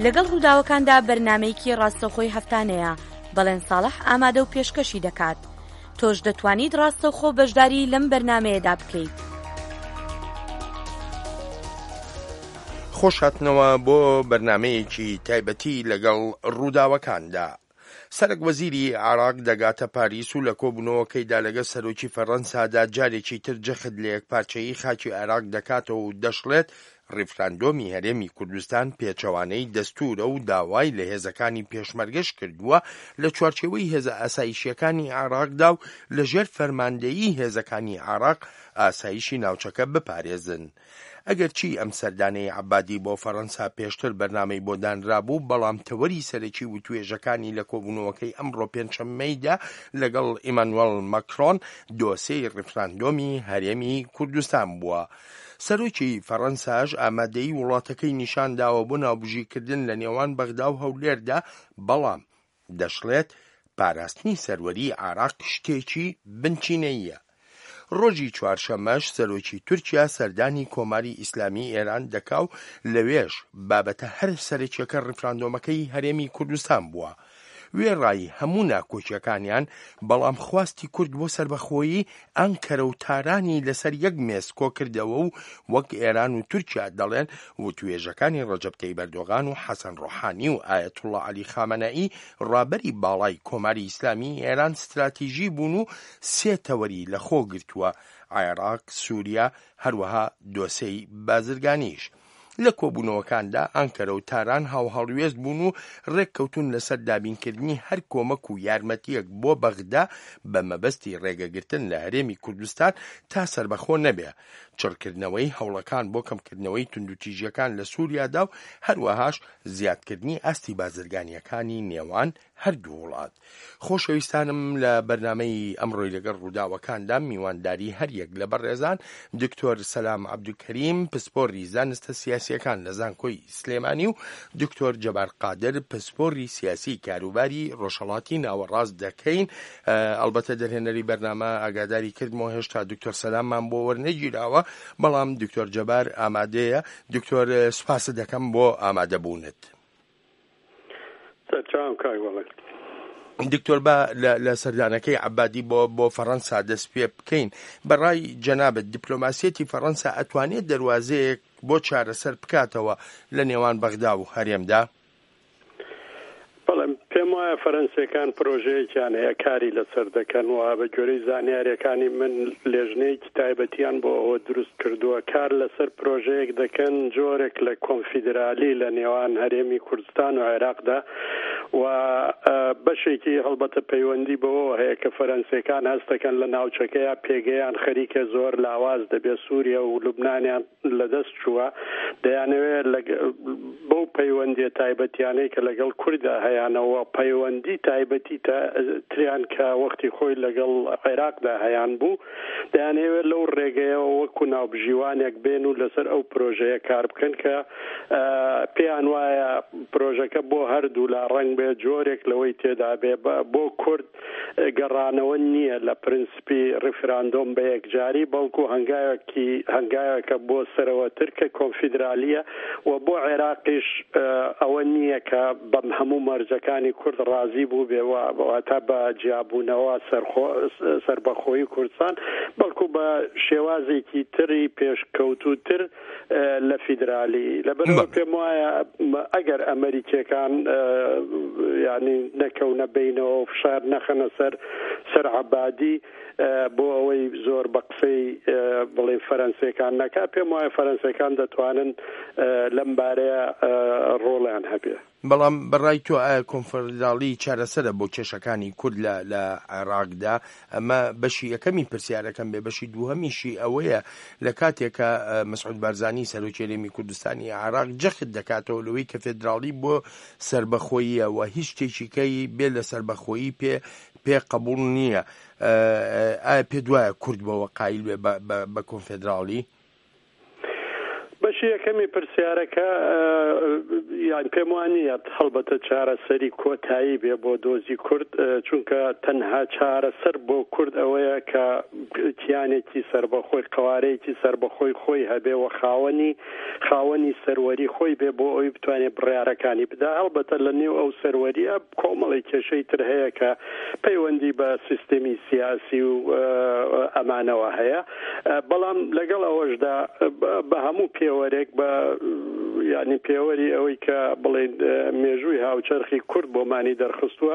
لەگەڵ ڕووداوەکاندا بەرنامەیەکی ڕاستەوخۆی هەفتانەیە بەڵێن ساڵح ئامادە و پێشکەشی دەکات. تۆش دەتوانیت ڕاستەوخۆ بەشداری لەم بەرنامەیەدا بکەیت. خۆشهاتنەوە بۆ بەرنامەیەکی تایبەتی لەگەڵ ڕووداوەکاندا. سەرک وەزیری عێراق دەگاتە پاریس و لە کۆبوونەوەکەیدا لەگەڵ سەرۆکی فەڕەنسادا جارێکی تر جەخت لە یەکپارچەیی خاکی عێراق دەکاتەوە و دەشڵێت ڕیفراندۆمی هەرێمی کوردستان پێچەوانەی دەستورە و داوای لە هێزەکانی پێشمەرگەش کردووە لە چوارچێوەی هێزە ئاسایشیەکانی عێراقدا و لەژێر فەرماندەیی هێزەکانی عێراق ئاسایشی ناوچەکە بپارێزن. ئەگەرچی ئەم سەردانەی عەبادی بۆ فەڕەنسا پێشتر بەرنامەی بۆ دانرابوو، بەڵام تەوەری سەرەکی و توێژەکانی لە کۆبوونەوەکەی ئەمڕۆ پێنجشەممەیدا لەگەڵ ئیمانوێل ماکرۆن دۆسەی ڕیفراندۆمی هەرێمی کوردستان بووە. سەرۆکی فەڕەنساش ئامادەیی وڵاتەکەی نیشانداوە بۆ ناوبژیکردن لە نێوان بەغدا و هەولێردا، بەڵام دەشڵێت پاراستنی سەروەری عێراق شتێکی بنچینەییە. ڕۆژی چوارشەممەش سەرۆکی تورکیا سەردانی کۆماری ئیسلامی ئێران دەکا و لەوێش بابەتە هەر سەرەکیەکە ڕیفراندۆمەکەی هەرێمی کوردستان بووە. وێڕایی هەموو ناکۆچیەکانیان، بەڵام خواستی کورد بۆ سەربەخۆیی ئەنکەرە و تارانی لەسەر یەک مێز کۆ کردەوە و وەک ئێران و تورکیا دەڵێن و توێژەکانی ڕەجەب تەیب ئەردۆغان و حەسەن ڕۆحانی و ئایەتوڵڵا عەلی خامەنەئی ڕابەری باڵای کۆماری ئیسلامی ئێران ستراتیژی بوون و سێ تەوەری لە خۆ گرتووە: عێراق، سووریا، هەروەها دۆسەی بازرگانیش. لە کۆبوونەوەکاندا ئەنکەرە و تاران هاوهەڵوێست بوون و ڕێککەوتون لەسەر دابینکردنی هەر کۆمەک و یارمەتیەک بۆ بەغدا بە مەبەستی ڕێگەگرتن لە هەرێمی کوردستان تا سەربەخۆ نەبێ، چڕکردنەوەی هەوڵەکان بۆ کەمکردنەوەی توندوتیژیەکان لە سووریادا و هەروەهاش زیادکردنی ئاستی بازرگانیەکانی نێوان هەردوو وڵات. خۆشەویستانم، لە بەرنامەی ئەمڕۆی لەگەڵ ڕووداوەکاندا میوانداری هەریەک لە بەڕێزان دکتۆر سەلام عەبدولکەریم، پسپۆڕی زانستە سیاسیەکان لە زانکۆی سلێمانی و دکتۆر جەبار قادر، پسپۆڕی سیاسی کاروباری ڕۆژهەڵاتی ناوەڕاست دەکەین. ئەلبەتە دەرهێنەری بەرنامە ئاگاداری کردمەوە هێشتا دکتۆر سەلاممان بۆ وەرنەگیراوە، بەڵام دکتۆر جەبار ئامادەیە. دکتۆر، سوپاست دەکەم بۆ ئامادەبوونت. دکتۆر، بە لە سەردانەکەی عەبادی بۆ فەڕەنسا دەست پێ بکەین. بەڕای جەنابەت دیپلۆماسیەتی فەڕەنسا ئەتوانێت دەواازەیەک بۆ چارەسەر بکاتەوە لە نێوان بەغدا و هەرێمدا؟ بەڵام پێم وایە فەرەنسیەکان پرۆژەیەکیان هەیە کاری لەسەر دەکەن و بە گوێرەی زانیاریەکانی من لێژنەیەکی تایبەتیان بۆ ئەوە دروست کردووە کار لەسەر پرۆژەیەک دەکەن، جۆرێک لە کۆنفیدرالی لە نێوان هەرێمی کوردستان و عێراقدا، و بەشێکی هەڵبەتە پەیوەندی بەوە هەیە کە فەرەنسیەکان هەست دەکەن لە ناوچەکەیە پێگەیان خەریکە زۆر لاواز دەبێت سووریا و لوبنانیان لەدەست چووە، دەیانەوێت بەو پەیوەندی تایبەتیانەی کە لەگەڵ کووردا هەیەنەوە پەیوەندی تایبەتی تریان کە وەختی خۆی لەگەڵ عێراقدا هەیان بوو، دەیانەوێت لەو ڕێگەیەوە وەکو ناوبژیوانێک بێن و لەسەر ئەو پرۆژەیە کار بکەن کە پێیان وایە پرۆژەکە بۆ هەردوو لا ڕەنگ بێت جۆرێک لەوەی تێدا بێ بۆ کورد گەڕانەوە نییە لە پرینسپی ڕیفراندۆم بە یەکجاری، بەڵکو هەنگاوێکە بۆ سەرەوەتر کە کۆنفیدرالیە، و بۆ عێراقیش ئەوە نییە کە بەم هەموو مەرجەکانی کورد ڕازی بوو بێواتە بە جیابوونەوە سەربەخۆیی کوردستان، بەڵکو بە شێوازێکی تری پێشکەوتوتر لە فیدرالی. لەبەرەوە پێم وایە ئەگەر ئەمریکیەکان یعنی نەکەونە بینەوە و فشار نەخەنە سەر عەبادی بۆ ئەوەی زۆر بە قسەی بڵێ فەرەنسیەکان نەکا، پێم وایە فەرەنسیەکان دەتوانن لەم بارەیە ڕۆڵیان هەبێ. بەڵام بەڕای تۆ ئایا کۆنفدرالی چارەسەرە بۆ کێشەکانی کورد لە عێراقدا؟ ئەمە بەشی یەکەمی پرسیارەکەم بێ. بەشی دووهەمیشی ئەوەیە لە کاتێکە مەسعود بارزانی سەرۆکی هەرێمی کوردستانی عێراق جەخت دەکاتەوە لەوەی کە فێدراڵی بۆ سەربەخۆییە و هیچ شتێکیکەی بێ لە سەربەخۆیی پێ قبول نییە. ئایا پێ دوایە کورد بەوە قایل بێ بە کۆنفدرالی؟ بەشی بەشی یەکەمی پرسیارەکە یان پێم وانە هەڵبەتە چارەسەری کۆتایی بێ بۆ دۆزی کورد چونکە تەنها چارەسەر بۆ کورد ئەوەیە کە کیانێکی سربەخۆی قوارەیەکی سربەخۆی خۆی هەبێ و خاوەنی سەروەری خۆی بێ بۆ ئەوی بتوانێت بڕیارەکانی بدا هەڵبەتە لە نێو ئەو سەروەریە کۆمەڵی کێشەی تر هەیە کە پەیوەندی بە سیستەمی سیاسی و ئەمانەوە هەیە بەڵام لەگەڵ ئەوەشدا بە هەموو پێوەرێک بە یعنی پێوەری ئەوەی کە بڵێن مێژووی هاوچەرخی کورد بۆمانی دەرخستووە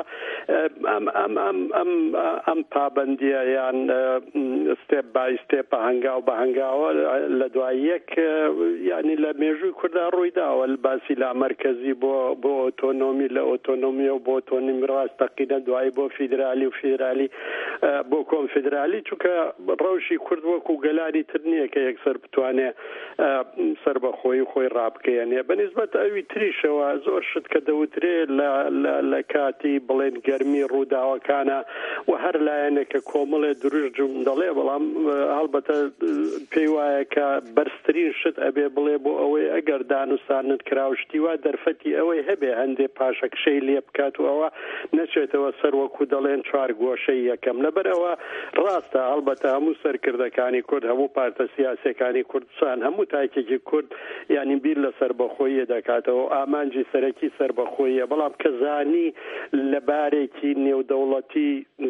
ئەم پابەندیە یان ستێپ بای ستێپە هەنگاو بە هەنگاوە لە دوای یەک یعنی لە مێژووی کووردا ڕوویداوە باسی لا مەرکەزی بۆ ئۆتۆنۆمی لە ئۆتۆنۆمیە و بۆ ئۆتۆنۆمی ڕاستەقینە دوای بۆ فیدرالی و فیدرالی بۆ کۆنفیدرالی چونکە ڕەوشی کورد وەکو گەلانی تر نییە کە یەکسەر بتوانێ سربەخۆی خۆی ڕابکەیەنێ بەنسبەت ئەوی تریشەوە زۆر شت کە دەوترێ لە کاتی بڵێن گەرمی ڕووداوەکانە و هەر لایەنێکە کۆمەڵێ دروژم دەڵێ بەڵام هەڵبەتە پێی وایە کە بەرزترین شت ئەبێ بڵێ بۆ ئەوەی ئەگەر دانوستانت کراوشتی وا دەرفەتی ئەوەی هەبێ هەندێک پاشەکشەی لێ بکات و ئەوە نەچێتەوە سەر وەکو دەڵێن چوار گۆشەی یەکەم لەبەرەوە ڕاستە هەڵبەتە هەموو سەرکردەکانی کورد هەموو پارتە سیاسیەکانی کوردستان هەموو تاکێکی کورد یعنی بیر لە سربەخۆیە دەکاتەوە ئامانجی سەرەکی سربەخۆیە بەڵام کەزانی لە بارێکی نێودەوڵەتی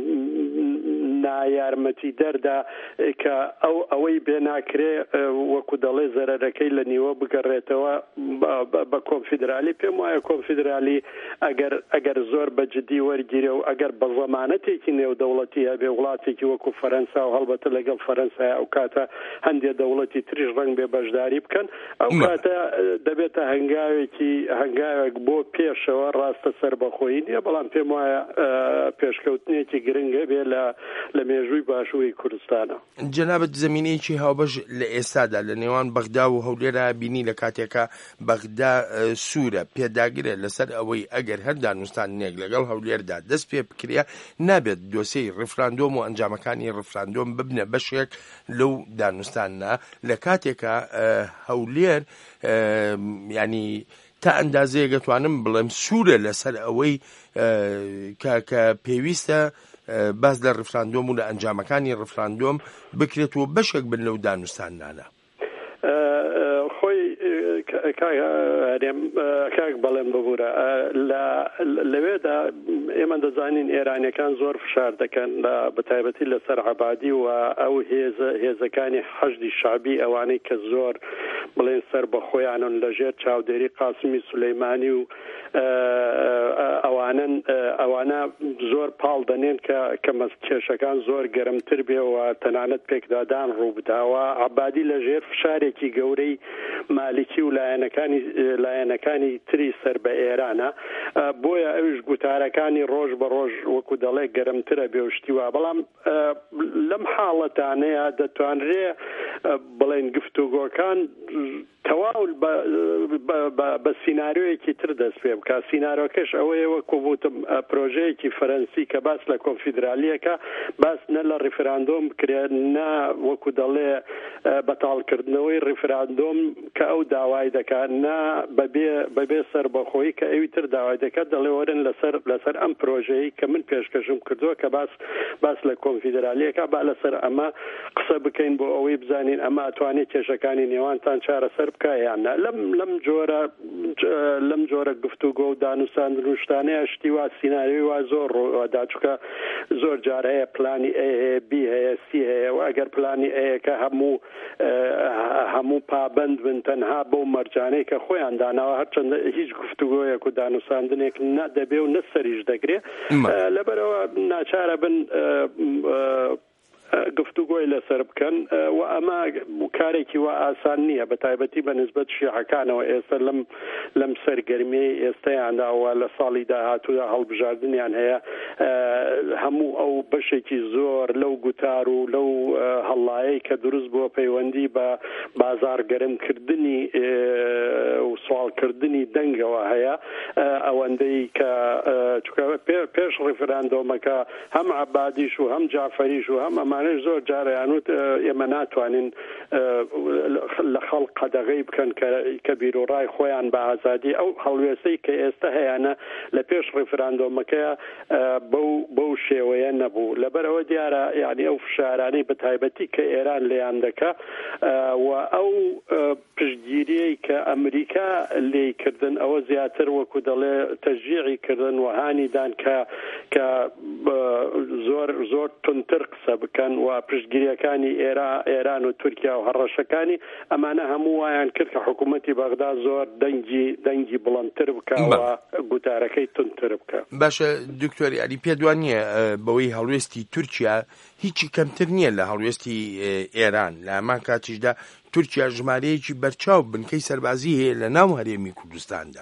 نایارمەتی دەردا کە ئەوەی بێناکرێ وەکو دەڵێ زەرەرەکەی لە نیوە بگەڕێتەوە بە کۆنفیدرالی پێم وایە کۆنفیدرالی ئەگەر زۆر بەجددی وەرگیرێ و ئەگەر بە زەمانەتێکی نێودەوڵەتی هەبێ وڵاتێکی وەکو فەرەنسا و هەڵبەتە لەگەڵ فەرەنسای ئەو کاتە هەندێک دەوڵەتی تریش ڕەنگ بێ بەشداری بکەن ئەو کاتە دەبێتە هەنگاوێک بۆ پێشەوە ڕاستە سەربەخۆیی نییە بەڵام پێم وایە پێشکەوتنێکی گرنگە بێ لە مێژووی باشووری کوردستانە. جەنابەت زەمینەیەکی هاوبەش لە ئێستادا لە نێوان بەغدا و هەولێرە بینی لە کاتێکە بەغدا سوورە پێداگرێ لەسەر ئەوەی ئەگەر هەر دانوستانێک لەگەڵ هەولێردا دەست پێ بکرێ نابێت دۆسەی ڕفراندۆم و ئەنجامەکانی ڕفراندۆم ببنە بەشێک لەو دانوستانە لە کاتێکە هەولێر ینی تا ئەندازەیە دەتوانم بڵێم سوورە لەسەر ئەوەی کە پێویستە باز لە ڕفراندۆم و لە ئەنجامەکانی ڕفراندۆم بکرێتەوە بەشێک بن لەو دانوستانانە. خۆی کاک بەڵێن ببوورە لەوێدا ئێمە دەزانین ئێرانیەکان زۆر فشار دەکەن بەتایبەتی لەسەر عەبادی و ئەو هێزەکانی حەشدی شعبی ئەوانەی کە زۆر بڵێن سەر بە خۆیانن لەژێر چاودێری قاسمی سولەیمانی و ئەوانە زۆر پاڵ دەنێن کە کێشەکان زۆر گەرمتر بێ و تەنانەت پێکدادان ڕوو بداوە عەبادی لەژێر فشارێکی گەورەی مالیکی و لایەنەکانی تری سەر بە ئێرانە بۆیە ئەویش گوتارەکانی ڕۆژ بە ڕۆژ وەکو دەڵێ گەرمترە بێوشتیوە بەڵام لەم حاڵەتانەیە دەتوانرێ بڵێن گفتوگۆکان تەواو بە سیناریۆیەکی تر دەست پێ بکە سیناریۆکەش ئەوەیە وەکو بوتم پرۆژەیەکی فەرەنسی کە باس لە کۆنفیدرالیەکە باس نە لە ڕیفراندۆم بکرێت نە وەکو دەڵێ بەتاڵکردنەوەی ڕیفراندۆم کە ئەو داوای دەکات نا بەبێ سەربەخۆیی کە ئەوی تر داوای دەکات دەڵێ وەرن لەسەر ئەم پرۆژەیە کە من پێشکەشم کردووە کە باس لە کۆنفیدرالیەکە با لەسەر ئەمە قسە بکەین بۆ ئەوەی بزانین ئەمە ئەتوانێت کێشەکانی نێوانتان چارەسەر بکایانە لەم جۆرە گفتوگۆ و دانوستاندن و شتانەیە شتی وا سیناریۆی وا زۆر ڕۆدا چونکە زۆر جارە هەیە پلانی ئێ هەیە بی هەیە سی هەیە و ئەگەر پلانی ئەیەکە هەموو پابند بن تەنها بۆ مەرجانەی کە خۆیان داناوە هەرچەندە هیچ گفتوگۆیەک و دانوستاندنێک نەدەبێ و نەسەریش دەگرێ لەبەرەوە ناچارە بن گفتوگۆی لەسەر بکەن و ئەمە کارێکی وا ئاسان نییە بە تایبەتی بە نسبەت شیعەکانەوە ئێستا لەم سەرگەرمی ئێستەیانداوە لە ساڵی داهاتوودا هەڵبژاردنیان هەیە هەموو ئەو بەشێکی زۆر لەو گوتار و لەو هەڵایەی کە دروست بووە پەیوەندی بە بازارگەرمکردنی و سوالکردنی دەنگەوە هەیە ئەوەندەی کە پێش ڕیفراندۆمەکە هەم عەبادیش و هەم جعفەریش و هەم ئەمانەش زۆر جارەیانوت ئێمە ناتوانین لە خەڵق قەدەغەی بکەن کە بیرۆڕای خۆیان بە ئازادی ئەو هەڵوێستەی کە ئێستا هەیەە لە پێش ڕیفراندۆمەکەیە بەو شێوەیە نەبوو. لەبەرەوە دیارە یعنی ئەو فشارانەی بە تایبەتی کە ئێران لێیان دەکا و ئەو پشتگیریەی کە ئەمریکا لێکردن ئەوە زیاتر وەکو دەڵێ تەشجیعی کردن و هانیدان کە زۆر تونتر قسە بکەن و پشتگیریەکانی ئێران و تورکیا و هەڕەشەکانی ئەمانە هەموو وایان کرد کە حکوومەتی بەغدا زۆر دەنگی بڵندتر بکە و گوتارەکەی تونتر بکە. باشە دکتۆری عەلی پێدوان نییە بەوەی هەڵوێستی تورکیا هیچی کەمتر نییە لە هەڵوێستی ئێران لە هەمان کاتیشدا تورکیا ژمارەیەکی بەرچاو بنکەی سەربازی هەیە لە ناو هەرێمی کوردستاندا.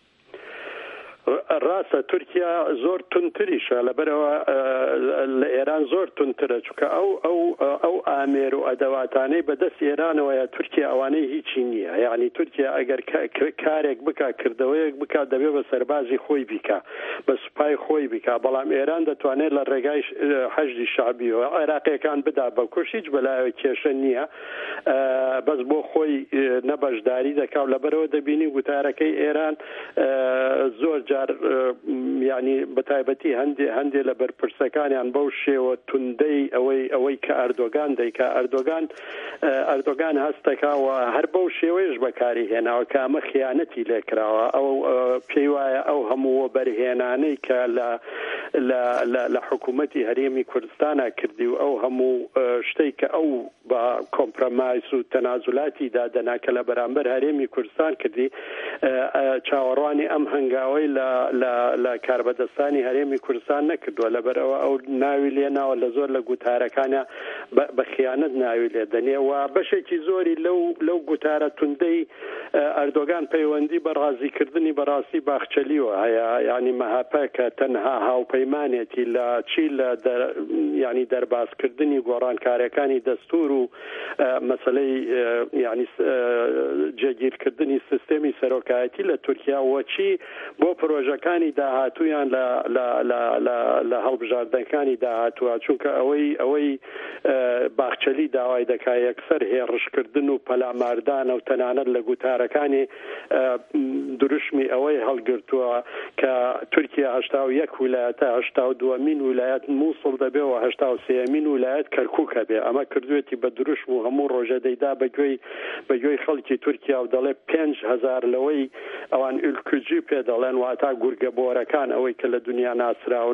ڕاستە تورکیا زۆر تونتریشە لەبەرەوە لە ئێران زۆر تونترە چونکە ئەو ئامێر و ئەدەواتانەی بەدەست ئێرانەوەیە تورکیا ئەوانەی هیچی نییە. یعنی تورکیا ئەگەر کارێک بکە کردەوەیەک بکات دەبێت بە سەربازی خۆی بیکە بە سوپای خۆی بیکە بەڵام ئێران دەتوانێت لە ڕێگای حەشدی شعبیەوە عێراقیەکان بدا بە کوش هیچ بەلایەوە کێشە نییە بەس بۆ خۆی نەبەشداری دەکاو. لەبەرەوە دەبینی گوتارەکەی ئێران زۆر جار یعنی بەتایبەتی هەندێ لە بەرپرسەکانیان بەو شێوە توندەی ئەوەی کە ئەردۆگان دەیکا ئەردۆگان هەستەکەوە هەر بەو شێوەیەش بەکاری هێناوە کە ئەمە خیانەتی لێکراوە ئەو پێی وایە ئەو هەموو بەرهێنانەی کە لە حکوومەتی هەرێمی کوردستانە کردی و ئەو هەموو شتەی کە ئەو بە کۆمپرۆمایس و تەنازولاتی دادەنا کە لە بەرامبەر هەرێمی کوردستان کردی چاوەڕوانی ئەم هەنگاوەی لە کاربەدەستانی هەرێمی کوردستان نەکردووە. لەبەرەوە ئەو ناوی لێناوە لە زۆر لە گوتارەکانە بە خیانەت ناوی لێ دەنێ و بەشێکی زۆری لەو گوتارە توندەی ئەردۆگان پەیوەندی بە ڕازیکردنی بەڕاستی باخچەلیوە هەیە. ینی مەهاپە کە تەنها هاوپەیمانێتی لە چی لە ینی دەرباسکردنی گۆڕانکاریەکانی دەستور و مەسەلەی ینی جێگیرکردنی سیستەمی سەرۆکایەتی لە تورکیا وەچی بۆ پرۆژەکانی داهاتوویان لە هەڵبژاردنەکانی داهاتووە چونکە ئەوەی باخچەلی داوای دەکا یەکسەر هێڕشکردن و پەلاماردانە و تەنانەت لە گوتارەکانی دروشمی ئەوەی هەڵگرتووە کە تورکیا 81 ویلایەتە 82مین ویلایەت مووسڵ دەبێ و 83مین ویلایەت کەرکووکە بێ. ئەمە کردوێتی بە دروشم و هەموو ڕۆژە دەیدا بەگوێی خەڵکی تورکیا و دەڵێ 5,000 لەوەی ئەوان ئولکوجی پێ دەڵێن واتە گورگەبۆرەکان ئەوەی کە لە دنیا ناسراون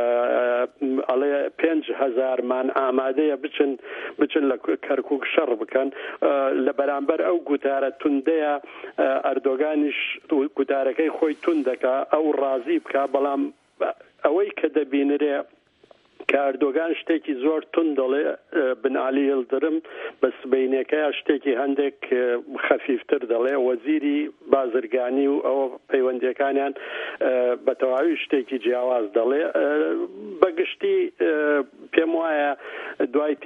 ئەڵێ 5,000 مان ئامادەیە بچن لە کەرکووک شەڕ بکەن لە بەرامبەر ئەو گوتارە توندەیە ئەردۆگانیش گوتارەکەی خۆی توندەکە ئەو ڕازی بکە بەڵام ئەوەی کە دەبینرێ کە ئەردۆگان شتێکی زۆر تون دەڵێ بنعالی هێڵدرم بە سبەینەکەیە شتێکی هەندێک خەفیفتر دەڵێ وەزیری بازرگانی و ئەوە پەیوەندیەکانیان بە تەواوی شتێکی جیاواز دەڵێ. بەگشتی پێم وایە دوای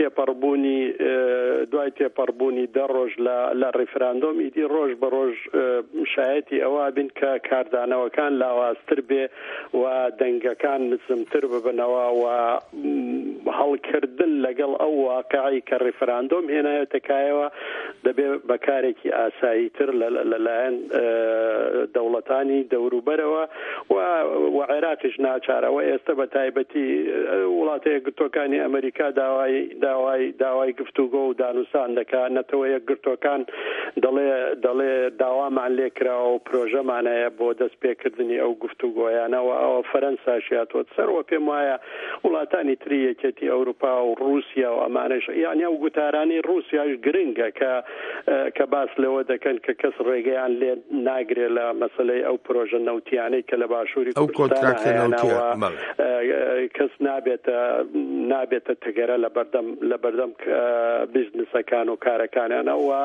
تێپەڕبوونی 10 ڕۆژ لە ڕیفراندۆم ئیدی ڕۆژ بە ڕۆژ شایەتی ئەوە بین کە کاردانەوەکان لاوازتر بێ و دەنگەکان نزمتر ببنەوە و هەڵکردن لەگەڵ ئەو واقعی کە ڕیفراندۆم هێنایەتەکایەوە دەبێت بەکارێکی ئاساییتر لەلایەن دەوڵەتانی دەوروبەرەوە و عێراقیش ناچارەوە ئێستا بە تایبەتی وڵاتە یەکگرتوەکانی ئەمریکا داوای گفتوگۆ و دانووسان دەکات نەتەوە یەکگرتوەکان دەڵێ داوامان لێکراوە و پرۆژەمانەیە بۆ دەستپێکردنی ئەو گفتوگۆیانەوە ئەوە فەرەنساشیاتوە سەرەوە پێم وایە وڵاتانی تری یەکێتی ئەوروپا و رووسیا و ئەمانش یانی ئەو گوتارانی رووسیاش گرنگە کە باس لەوە دەکەن کە کەس ڕێگەیان لێ ناگرێ لە مەسەلەی ئەو پرۆژە نەوتیانەی کە لە باشووری کوردستانەوە کەس نابێتە تەگەرە لە بەردەم بیزنسەکان و کارەکانیانەوە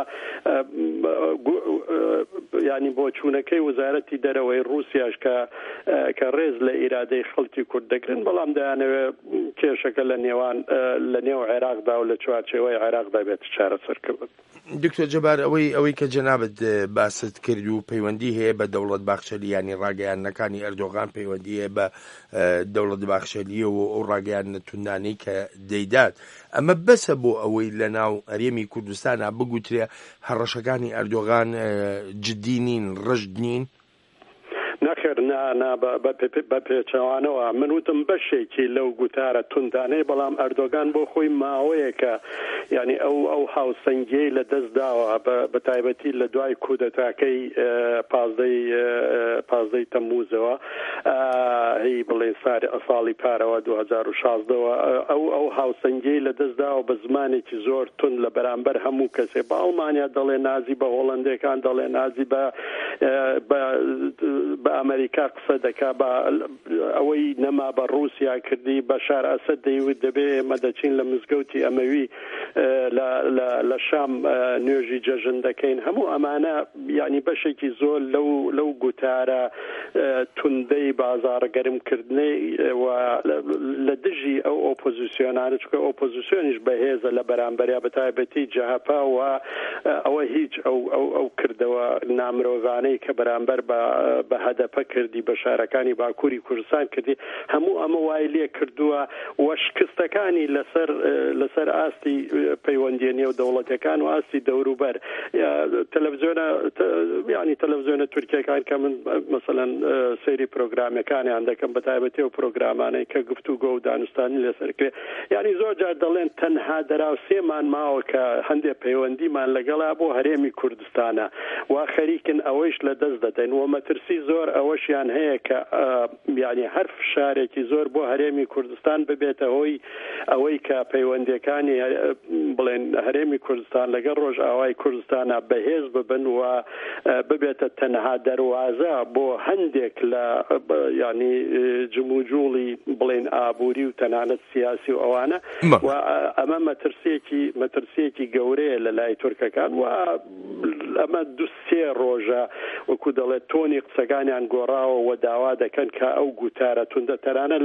ینی بۆ چوونەکەی وزارەتی دەرەوەی رووسیاش کە ڕێز لە ئیرادەی خەڵکی کورد دەگرن بەڵام دەیانەوێت کێشەکە لە نێو عێراقدا و لە چوارچێوەی عێراقدا بێت چارەسەرکردن. دکتۆر جەبار ئەوەی کە جەنابەت باست کرد و پەیوەندی هەیە بە دەوڵەت باخچەلی ینی ڕاگەیاندنەکانی ئەردۆغان پەیوەندی هەیە بە دەوڵەت باخچەلیە و ئەو ڕاگەیاندنە توندانەی کە دەیدات، ئەمە بەسە بۆ ئەوەی لە ناو هەرێمی کوردستانە بگوترێ هەڕەشەکانی ئەردۆغان جددی نین، ڕژد نین؟ نەخێر بە پێچەوانەوە من وتم بەشێکی لەو گوتارە توندانەی، بەڵام ئەردۆگان بۆ خۆی ماوەیەکە ینی ئەو هاوسەنگیەی لە دەست داوە بە تایبەتی لە دوای کودەتاکەی پازدەی تەمموزەوە هی بڵێ ساڵی پارەوە 2016ەوە ئەو هاوسەنگیەی لە دەست داوە بە زمانێکی زۆر تند لە بەرامبەر هەموو کەسێ. بە ئەڵمانیا دەڵێ نازی، بە هۆڵەندەکان دەڵێ نازی، بە ئەمریکا قسە دەکا، بە ئەوەی نەما بە رووسیا کردی، بەشار ئەسەد دەیوت دەبێ ئێمە دەچین لە مزگەوتی ئەمەوی لە شام نوێژی جەژن دەکەین. هەموو ئەمانە ینی بەشێکی زۆر لەو گوتارە توندەی بازاڕگەرمکردنەی و لە دژی ئەو ئۆپۆزیسیۆنانە، چکە ئۆپۆزیسیۆنیش بەهێزە لە بەرامبەریا بە تایبەتی جەهەپا و ئەوە هیچ ئەو کردەوە نامرۆڤانەی کە بەرامبەر بە هەدەپە کردی بە شارەکانی باکووری کوردستان کردی، هەموو ئەمە وای لێ کردووە وەشکستەکانی لەسەر ئاستی پەیوەندیە نێو دەوڵەتەکان و ئاستی دەوروبەر. تەلەڤیزیۆنە تورکیەکان کە من مەسەلەن سەیری پرۆگرامەکانیان دەکەم بە تایبەتی و پرۆگرامانەی کە گفتوگۆ و دانوستانی لەسەر کرێ، ینی زۆر جار دەڵێن تەنها دەراوسێمان ماوە کە هەندێک پەیوەندیمان لەگەڵا بۆ هەرێمی کوردستانە و خەریکن ئەوەیش لە دەست دەدەین و مەترسی زۆر ئەوەشیان هەیە کە ینی هەر فشارێکی زۆر بۆ هەرێمی کوردستان ببێتە هۆی ئەوەی کە پەیوەندیەکانی بڵێن هەرێمی کوردستان لەگەڵ ڕۆژئاوای کوردستانە بەهێز ببن و ببێتە تەنها دەروازە بۆ هەندێک لە ینی جموجوڵی بڵێن ئابووری و تەنانەت سیاسی و ئەوانە و ئەمە مەترسیەکی گەورەیە لە لای تورکەکان و ئەمە دوسێ ڕۆژە وەکو دەڵێت تۆنی قسەکانیان گۆڕاوە و داوا دەکەن کە ئەو گوتارە توندە تەرانە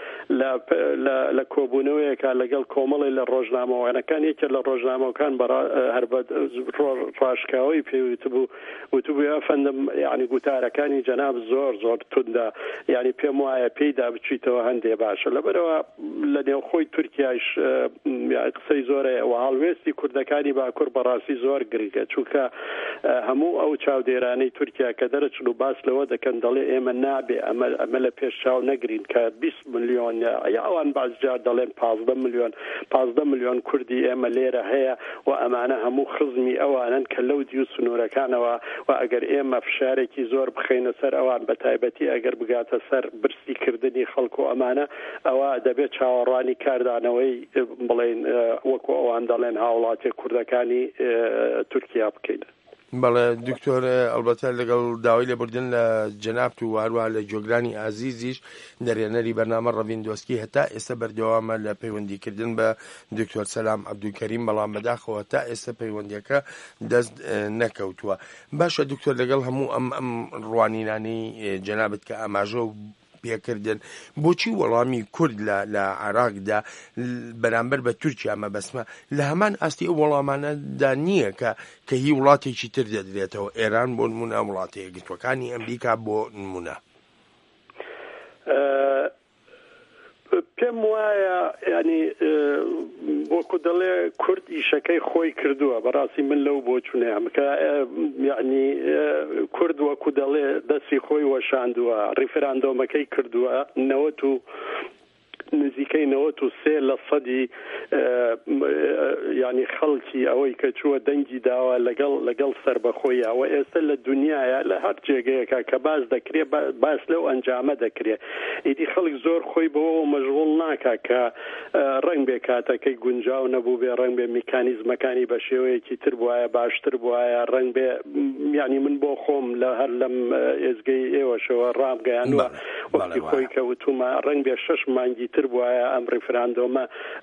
لە کۆبوونەوەیەکە لەگەڵ کۆمەڵی لە ڕۆژنامەوانەکان یەکێ لە ڕۆژنامەکان هەر بە ڕاشکاوی پێوتبوو وتبوو ئەفەندم ینی گوتارەکانی جەناب زۆر توندە، ینی پێم وایە پێیدا بچیتەوە هەندێ باشە. لەبەرەوە لە نێوخۆی تورکیاش قسەی زۆرە و هەڵوێستی کوردەکانی باکوور بەڕاستی زۆر گرنگە، چونکە هەموو ئەو چاودێرانەی تورکیا کە دەرەچن و باس لەوە دەکەن دەڵێ ئێمە نابێ ئەمە لە پێش چاو نەگرین کە 20 ملیۆن یا ئەوان بازجار دەڵێن 15 ملیۆن کوردی ئێمە لێرە هەیە و ئەمانە هەموو خزمی ئەوانن کە لەو دی و سنوورەکانەوە و ئەگەر ئێمە فشارێکی زۆر بخەینە سەر ئەوان بە تایبەتی ئەگەر بگاتە سەر برسیکردنی خەڵکو ئەمانە ئەوە دەبێت چاوەڕوانی کاردانەوەی بڵێن وەکو ئەوان دەڵێن هاوڵاتی کوردەکانی تورکیا بکەین. بەڵێ دکتۆر ئەلبەتە لەگەڵ داوای لێبوردن لە جەنابت و هەروە لە جۆگرانی ئازیزیش دەرێنەری بەرنامە ڕەڤین دۆسکی هەتا ئێستا بەردەوامە لە پەیوەندیکردن بە دکتۆر سەلام عەبدولکەریم، بەڵام بەداخەوە تا ئێستا پەیوەندیەکە دەست نەکەوتووە. باشە دکتۆر لەگەڵ هەموو ئەم ڕوانینانەی جەنابت کە ئاماژە و پێکردن، بۆچی وەڵامی کورد لە عێراقدا بەرامبەر بە تورکیا مەبەسمە لە هەمان ئاستی ئەو وەڵامانەدا نییە کە هی وڵاتێکی تر دەدرێتەوە، ئێران بۆ نمونە، وڵاتە یەکگرتووەکانی ئەمریکا بۆ نمونە؟ پێم وایە ینی وەکو دەڵێ کورد ئیشەکەی خۆی کردووە. بەڕاستی من لەو بۆ چونەیەم کە ینی کورد وەکو دەڵێ دەستی خۆی وەشاندووە، ڕیفراندۆمەکەی کردووە، نزیکەی 93% ینی خەڵکی ئەوەی کە چووە دەنگی داوە لەگەڵ سەربەخۆیە و ئێستا لە دنیاە لە هەر جێگەیەکە کە باس دەکرێت باس لەو ئەنجامە دەکرێت. ئیدی خەڵک زۆر خۆی بەوە مەشغوڵ ناکە کە ڕنگ بێ کاتەکەی گونجاو نەبوو بێ، ڕنگ بێ میکانیزمەکانی بە شێوەیەکی تر بواە باشتر بواە، ڕنگ بێ ینی من بۆ خۆم لە هەر لەم ئێزگەی ئێوەشەوە ڕامگەیانوە وەختی خۆی کەوتومە ڕنگ بێ 6 مانگی تر وایە ئەم ڕیفراندۆمە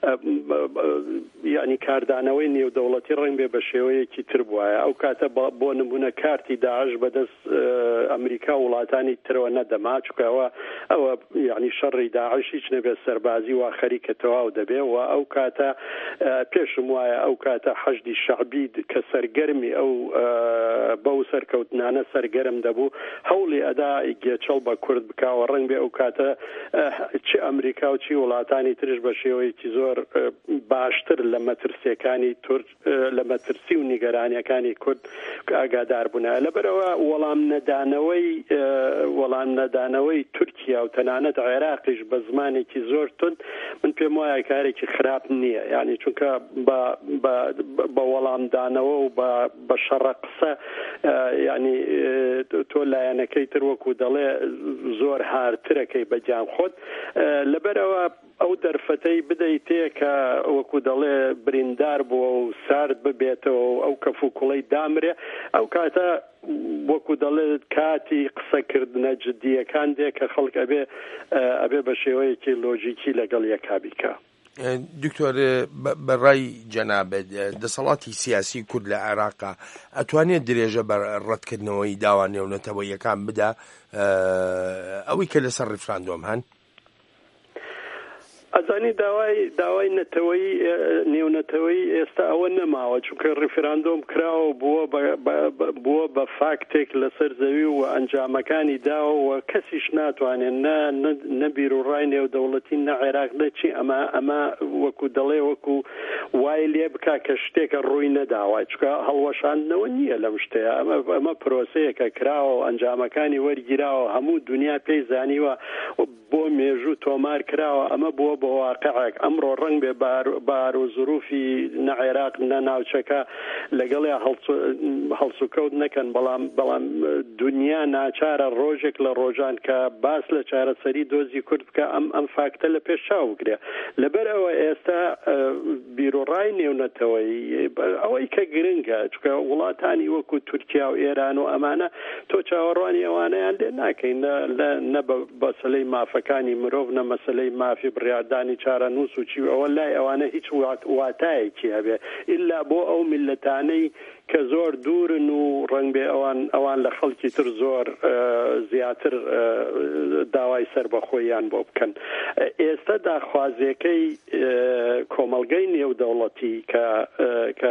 یعنی کاردانەوەی نێودەوڵەتی ڕنگ بێ بە شێوەیەکی تر وایە ئەو کاتە بۆ نمونە کارتی داعش بەدەست ئەمریکا وڵاتانی ترەوە نەدەما چکەوە ئەوە یعنی شەڕی داعش هیچ نەبێت سەربازی وا خەریکە تەواو دەبێ و ئەو کاتە پێشم وایە ئەو کاتە حەشدی شەعبی کە سەرگەرمی ئەو بەو سەرکەوتنانە سەرگەرم دەبوو هەوڵی ئەدا گێچەڵ بە کورد بکاوە ڕنگ بێ ئەو کاتە چی ئەمریکا و چی وڵاتانی ترش بە شێوەیەکی زۆر باشتر لە مەترسیەکانی تورک لە مەترسی و نیگەرانیەکانی کورد ئاگادار بوون لەبەرەوە وەڵام نەدانەوەی تورکیا و تەنانەت عێراقیش بە زمانێکی زۆر تند من پێم وایە کارێکی خراپ نییە یعنی چونکە بە وەڵامدانەوە و بە شەڕە قسە یعنی تۆ لایەنەکەی تر وەکو دەڵێ زۆر هارترەکەی بەجان خۆت لەبەرەوە ئەو دەرفەتەی بدەیتێ کە وەکو دەڵێ بریندار بووە و سارد ببێتەوە و ئەو کەفوکوڵەی دامرێ ئەو کاتە وەکو دەڵێت کاتی قسەکردنە جددیەکان دێ کە خەڵک ئەبێ بە شێوەیەکی لۆژیکی لەگەڵ یەکا بیکە. دکتۆر بەڕای جەنابەت دەسەڵاتی سیاسی کورد لە عێراقا ئەتوانێت درێژە بە ڕەتکردنەوەی داوا نێونەتەوەیەکان بدا ئەوەی کە لەسەر ڕیفراندۆم هەن؟ ئەزانی داوای نێونەتەوەی ئێستا ئەوە نەماوە چونکە ڕیفراندۆم کراوە بووە بە فاکتێک لەسەر زەوی و ئەنجامەکانی داوە و کەسیش ناتوانێت نە بیرروڕای نێودەوڵەتی نە عێراق نەچی ئەمە وەکو دەڵێ وەکو وای لێ بکا کە شتێکە ڕووی نەداوای چونکە هەڵوەشاندنەوە نییە لەم شتەیە ئەمە پرۆسەیەکە کراوە و ئەنجامەکانی وەرگیراوە هەموو دنیا پێی زانیوە بۆ مێژوو تۆمار کراوە ئەمە بووە بۆ واقعێک ئەمڕۆ ڕنگ بێ بار و زروفی نە عێراق نە ناوچەکە لەگەڵێ هەڵسوکەوت نەکەن بەڵام دنیا ناچارە ڕۆژێک لە ڕۆژان کە باس لە چارەسەری دۆزی کورد بکە ئەم فاکتە لە پێش چاو بگرێ لەبەر ئەوە ئێستا بیرۆڕای نێونەتەوەی ئەوەی کە گرنگە چکە وڵاتانی وەکو تورکیا و ئێران و ئەمانە تۆ چاوەڕوانی ئەوانەیان لێ ناکەین نە بەسەلەی مافەکانی مرۆڤ نە مەسەلەی مافی بڕیاردانی چارە نووس و چی ئەوە لای ئەوانە هیچ واتایەکی هەبێ ئللا بۆ ئەو میلەتانەی کە زۆر دوورن و ڕنگ بێ ئەوان لە خەڵکی تر زۆر زیاتر داوای سەربەخۆیان بۆ بکەن ئێستا داخوازیەکەی کۆمەڵگەی نێودەوڵەتی کە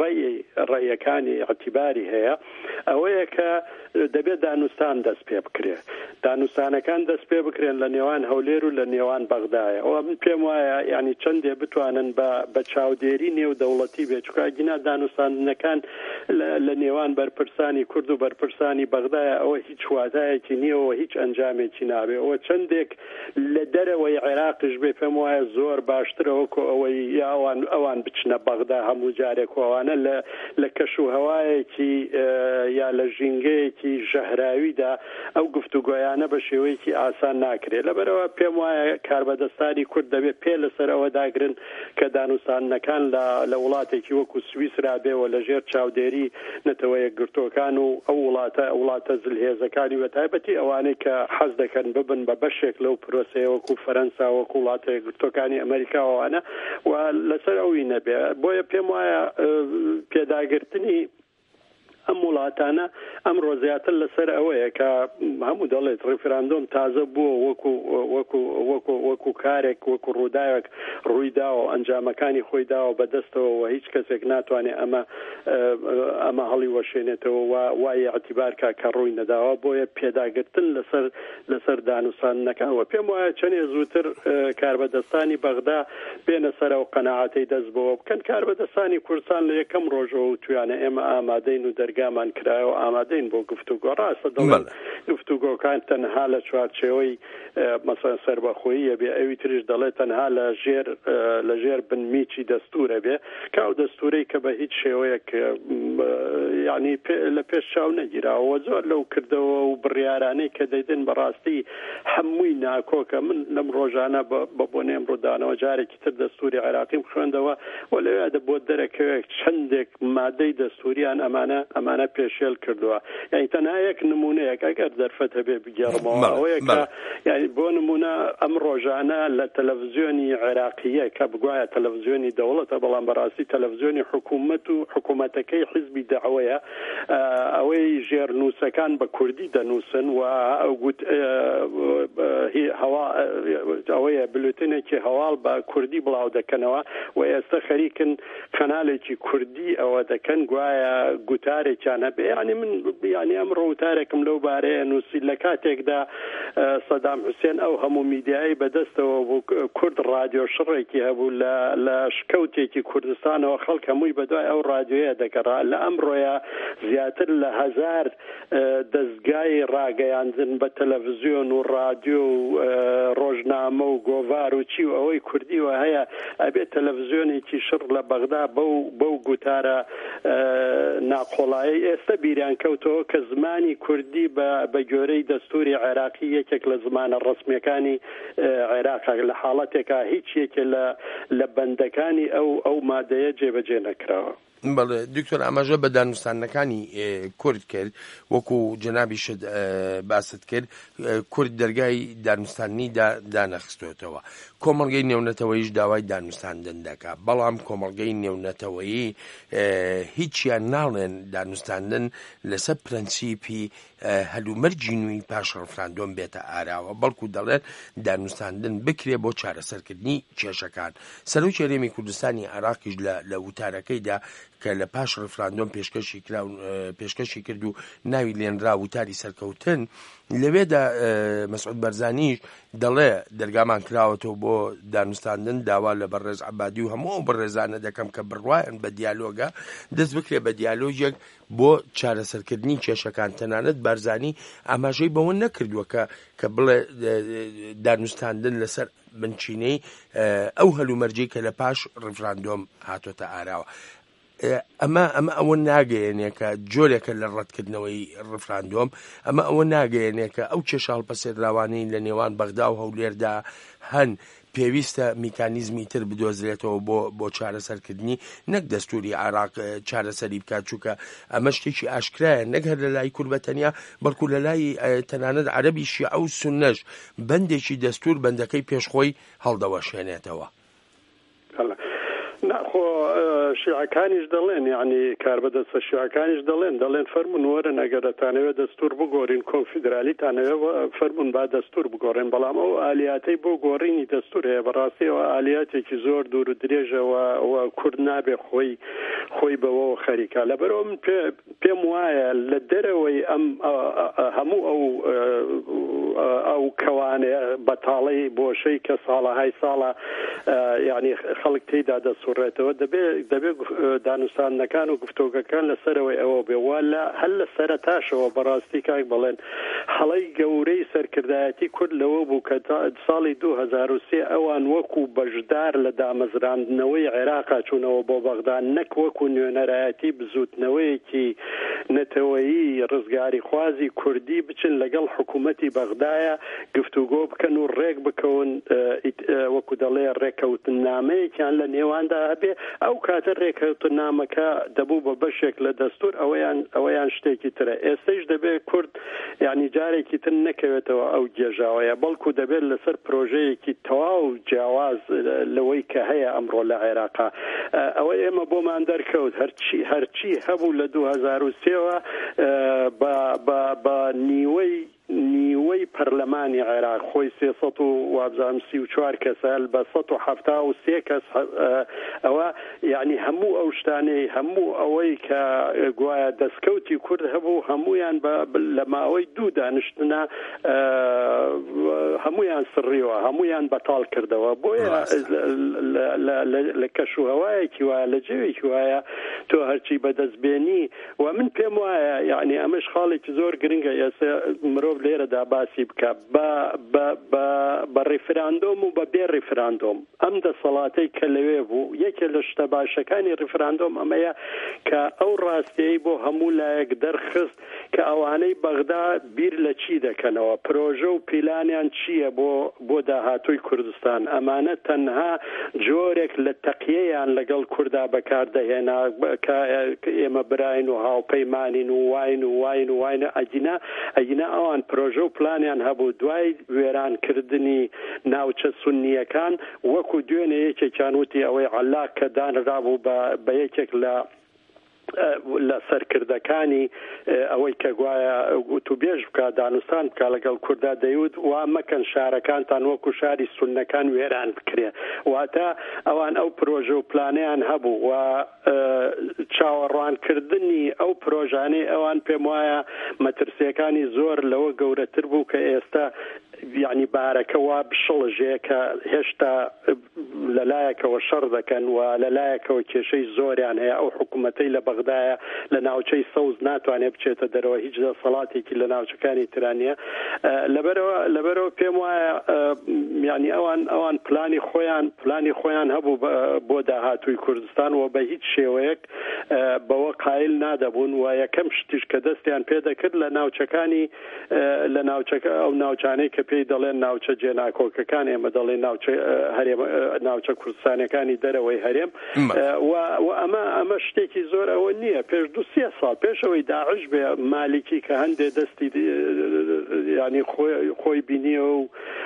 ڕێیەکانی ئەعتیباری هەیە ئەوەیە کە دەبێت دانوستان دەست پێ بکرێ دانوستانەکان دەست پێ بکرێن لە نێوان هەولێر و لە نێوان بەغدایە ئەوە من پێم وایە یعنی چەندێ بتوانن بە چاودێری نێودەوڵەتی بێت چونکە ئەگینا دانوستانەکان لە نێوان بەرپرسانی کورد و بەرپرسانی بەغدایە ئەوە هیچ واتایەکی نییەوە هیچ ئەنجامێکی نابێ ئەوە چەندێک لە دەرەوەی عێراقش بێ پێم وایە زۆر باشترەوەکو ئەوەی ئەوان بچنە بەغدا هەموو جارێک ئەوانە لە کەش و هەوایەکی یا لە ژینگەیەکی ژەهراویدا ئەو گفتوگۆیانە بە شێوەیەکی ئاسان ناکرێت لەبەرەوە پێم وایە کاربەدەستانی کورد دەبێت پێ لەسەر ئەوە داگرن کە دانوستانەکان لە وڵاتێکی وەکو سویسرا بێەوە لەژێر چاودێری نەتەوە یەکگرتوەکان و ئەو وڵاتە زلهێزەکانی بەتایبەتی ئەوانەی کە حەز دەکەن ببن بە بەشێک لەو پرۆسەیە وەکو فەرەنسا وەکو وڵاتە یەکگرتوەکانی ئەمریکاوانە و لەسەر ئەوی نەبێ بۆیە پێم وایە پێداگرتنی ئەم وڵاتانە ئەمڕۆ زیاتر لەسەر ئەوەیە کە هەموو دەڵێت ڕیفراندۆم تازە بووە وەکو کارێک وەکو ڕووداوێک ڕوویداوە و ئەنجامەکانی خۆی داوە بەدەستەوە و هیچ کەسێک ناتوانێت ئەمە هەڵی وەشێنێتەوە وای ئەعتیبار کە ڕووی نەداوە بۆیە پێداگرتن لەسەر دانوستانەکانەوە پێم وایە چەندێ زووتر کاربەدەستانی بەغدا بێنە سەرەوە قەناعەتەی دەست بەوە بکەن کاربەدەستانی کوردستان لە یەکەم ڕۆژەوە وتویانە ئێمە ئامادەین و دەرگامان کرایەوە ئامادەین بۆ گفتوگۆ ڕاستە دەڵێن گفتوگۆکان تەنها لە چوارچێوەی مەسەڵەن سەربەخۆییە بێ ئەوی تریش دەڵێت تەنها لە ژێر بنمیچی دەستورە بێ کە ئەو دەستورەی کە بە هیچ شێوەیەک یعنی لە پێش چاو نەگیراوە زۆر لەو کردەوە و بڕیارانەی کە دەیدن بەڕاستی هەمووی ناکۆکە من لەم ڕۆژانە بە بۆنێم ڕوودانەوە جارێکی تر دەستوری عێراقیم خوێندەوە و لەوێدا بۆ دەرەکەوێک چەندێک مادەی دەستوریان ئەمانە پێشێل کردووە یعنی تەنها یەک نمونەیەک ئەگەر دەرفەت هەبێ بگەڕمەوە ئەوەیە یعنی بۆ نمونە ئەم ڕۆژانە لە تەلەڤیزیۆنی عێراقیە کە بگوایە تەلەڤیزیۆنی دەوڵەتە بەڵام بەڕاستی تەلەڤیزیۆنی حکوومەت و حکوومەتەکەی حیزبی دەعوەیە ئەوەی ژێرنووسەکان بە کوردی دەنووسن و ئەوەیە بلوتنێکی هەواڵ بە کوردی بڵاو دەکەنەوە و ئێستا خەریکن کەنالێکی کوردی ئەوە دەکەن گوایە گوتارێکیان هەبێ ینی من ینی ئەمڕۆ وتارێکم لەو بارەیە نووسی لە کاتێکدا سەدام حوسێن ئەو هەموو میدیایی بەدەستەوە بوو کورد رادیۆ شڕێکی هەبوو لە شکەوتێکی کوردستانەوە خەڵک هەمووی بەدوای ئەو رادیۆیە دەگەڕا لە ئەمڕۆیە زیاتر لە 1000 دەستگای ڕاگەیاندن بە تەلەڤیزیۆن و رادیۆ و ڕۆژنامە و گۆڤار و چی و ئەوەی کوردی و هەیە ئەبێت تەلەڤیزیۆنێکی شڕ لە بەغدا بەو گوتارە ناقۆڵایی ئێستا بیریان کەوتەوە کە زمانی کوردی بە گوێرەی دەستوری عێراقی یەکێک لە زمانە ڕسمیەکانی عێراق لە حاڵەتێکا هیچ یەکێ لە بەندەکانی ئەو مادەیە جێبەجێ نەکراوە. بەڵێ دکتۆر ئەمەژە بە دانوستانەکانی کورد کرد وەکو جەنابیشت باست کرد کورد دەرگای دانوستانی دانەخستوێتەوە کۆمەڵگەی نێونەتەوەیش داوای دانوستاندن دەکات بەڵام کۆمەڵگەی نێونەتەوەیی هیچیان ناڵێن دانوستاندن لەسەر پرەنسیپی هەلومەرجی نوێی پاش ڕفراندۆم بێتە ئاراوە بەڵکو دەڵێن دانوستاندن بکرێ بۆ چارەسەرکردنی کێشەکان سەرۆکی هەرێمی کوردستانی عێراقیش لە وتارەکەیدا کە لە پاش ڕفراندۆم پێشکەشی کرد و ناوی لێنرا وتاری سەرکەوتن لەوێدا مەسعود بەرزانیش دەڵێ دەرگامان کراوەتەوە بۆ دانوستاندن داوا لە بەڕێز عەبادی و هەموو بەڕێزانە دەکەم کە بڕوایان بە دیالۆگە دەست بکرێ بە دیالۆژێک بۆ چارەسەرکردنی کێشەکان تەنانەت بەرزانی ئاماژەی بەوە نەکردووە کە بڵێ دانوستاندن لەسەر بنچینەی ئەو هەلومەرجەی کە لە پاش ڕفراندۆم هاتۆتە ئاراوە ئەمە ئەوە ناگەیەنێ کە جۆرێکە لە ڕەتکردنەوەی ڕفراندۆم ئەمە ئەوە ناگەیەنێ کە ئەو کێشاڵ پەسێدراوانەی لە نێوان بەغدا و هەولێردا هەن پێویستە میکانیزمی تر بدۆزرێتەوە بۆ چارەسەرکردنی نەک دەستوری عێراق چارەسەری بکات چووکە ئەمە شتێکی ئاشکرایە نەک هەر لە لای کوربەتەنیا بەڵکو لە لای تەنانەت عەرەبی شیعە و سوننەش بەندێکی دەستور بەندەکەی پێشخۆی هەڵدەوەشێنێتەوە. ناخۆ شیعەکانیش دەڵێن یعنی کاربەدەستە شیعەکانیش دەڵێن فەرمون وەرن ئەگەر دەتانەوێت دەستور بگۆڕین کۆنفیدرالیتانەوێت فەرمون با دەستور بگۆڕین بەڵام ئەو ئالیاتەی بۆ گۆڕینی دەستور هەیە بەڕاستی ئەوە ئالیاتێکی زۆر دوور و درێژەوە کورد نابێ خۆی بەوە خەریکە لەبەرەوە من پێم وایە لە دەرەوەی هەموو ئەو کەوانێ بەتاڵەی بۆشەی کە ساڵەهای ساڵە یعنی خەڵک تێیدا دەسوڕێتەوە دەبێت دانوستانەکان و گفتوگەکان لەسەرەوەی ئەوە بێ وە هەل لە سەرەتاشەوە بەڕاستی کاک بڵێن هەڵەی گەورەی سەرکردایەتی کورد لەوە بوو کە ساڵی 2003 ئەوان وەکو بەشدار لە دامەزراندنەوەی عێراقا چوونەوە بۆ بەغدا نەک وەکو نوێنەرایەتی بزوتنەوەیەکی نەتەوەیی ڕزگاری خوازی کوردی بچن لەگەڵ حکوومەتی بەغدایە گفتوگۆ بکەن و ڕێک بکەون وەکو دەڵێ ڕێکەوتنامەیەکیان لە نێواندا هەبێ ئەو کاتە ڕێکەوتنامەکە دەبوو بە بەشێک لە دەستور ئەوەیان شتێکی ترە ئێستەش دەبێت کورد یعنی جارێکی تر نەکەوێتەوە ئەو گێژاوەیە بەڵکو دەبێت لەسەر پرۆژەیەکی تەواو جیاواز لەوەی کە هەیە ئەمڕۆ لە عێراقا ئەوە ئێمە بۆمان دەرکەوت هەرچی هەبوو لە 2003ەوە بە نیوەی پەرلەمانی عێراق خۆی 334 کەسە بە 173 کەس ئەوە یعنی هەموو ئەو شتانەی هەموو ئەوەی کە گوایە دەستکەوتی کورد هەبوو هەمویان لە ماوەی 2 دانیشتنە هەمویان سڕیەوە هەمویان بەتاڵ کردەوە بۆیە لە کەشوهەوایەکی وایە لە جێوێکی وایە تۆ هەرچی بەدەستبێنی و من پێم وایە یعنی ئەمەش خاڵێکی زۆر گرنگە ئێستا مرۆڤ لێرەدا باسی بکە بە ڕیفراندۆم و بە بێ ڕیفراندۆم ئەم دەسەڵاتەی کە لەوێ بوو یەکێ لە شتە باشەکانی ڕیفراندۆم ئەمەیە کە ئەو ڕاستیەی بۆ هەموو لایەک دەرخست کە ئەوانەی بەغدا بیر لە چی دەکەنەوە پرۆژە و پیلانیان چییە بۆ داهاتووی کوردستان ئەمانە تەنها جۆرێک لە تەقیەیان لەگەڵ کووردا بەکاردەهێنا ئێمە براین و هاوپەیمانین و واینە ئەگینا ئەوان پرۆژە و پلانیان هەبوو دوای وێرانکردنی ناوچە سونیەکان وەکو دوێنێ یەکێکیان وتی ئەوەی عەلاق کە دانرابوو بە یەکێک لە سەرکردەکانی ئەوەی کە گوایە گوتوبێژ بکە دانوستان بکە لەگەڵ کووردا دەیوت وا مەکەن شارەکانتان وەکو شاری سونەکان وێران بکرێ واتە ئەوان ئەو پرۆژە و پلانیان هەبوو و چاوەڕوانکردنی ئەو پرۆژانەی ئەوان پێم وایە مەترسیەکانی زۆر لەوە گەورەتر بوو کە ئێستا یعنی بارەکە وا بشڵژێ کە هێشتا لەلایەکەوە شەڕ دەکەن و لەلایەکەوە کێشەی زۆریان هەیە ئەو حکوومەتەی لە بەغدایە لە ناوچەی سەوز ناتوانێت بچێتە دەرەوە هیچ دەسەڵاتێکی لە ناوچەکانی ترانیە لەبەرەوە پێم وایە یعنی ئەوان پلانی خۆیان هەبوو بۆ داهاتووی کوردستان و بە هیچ شێوەیەک بەوە قایل نادەبوون و یەکەم شتیش کە دەستیان پێدەکرد لە ناوچەکانی لە ناوچەکە ئەو ناوچانەی کە پێی دەڵێن ناوچە جێناکۆکەکان ئێمە دەڵێن ناوچە کوردستانەکانی دەرەوەی هەرێم و ئەمە شتێکی زۆر ئەوە نییە پێش 2-3 ساڵ پێشەوەی داعش بێ مالیکی کە هەندێ دەستی ینی خۆی بینیە و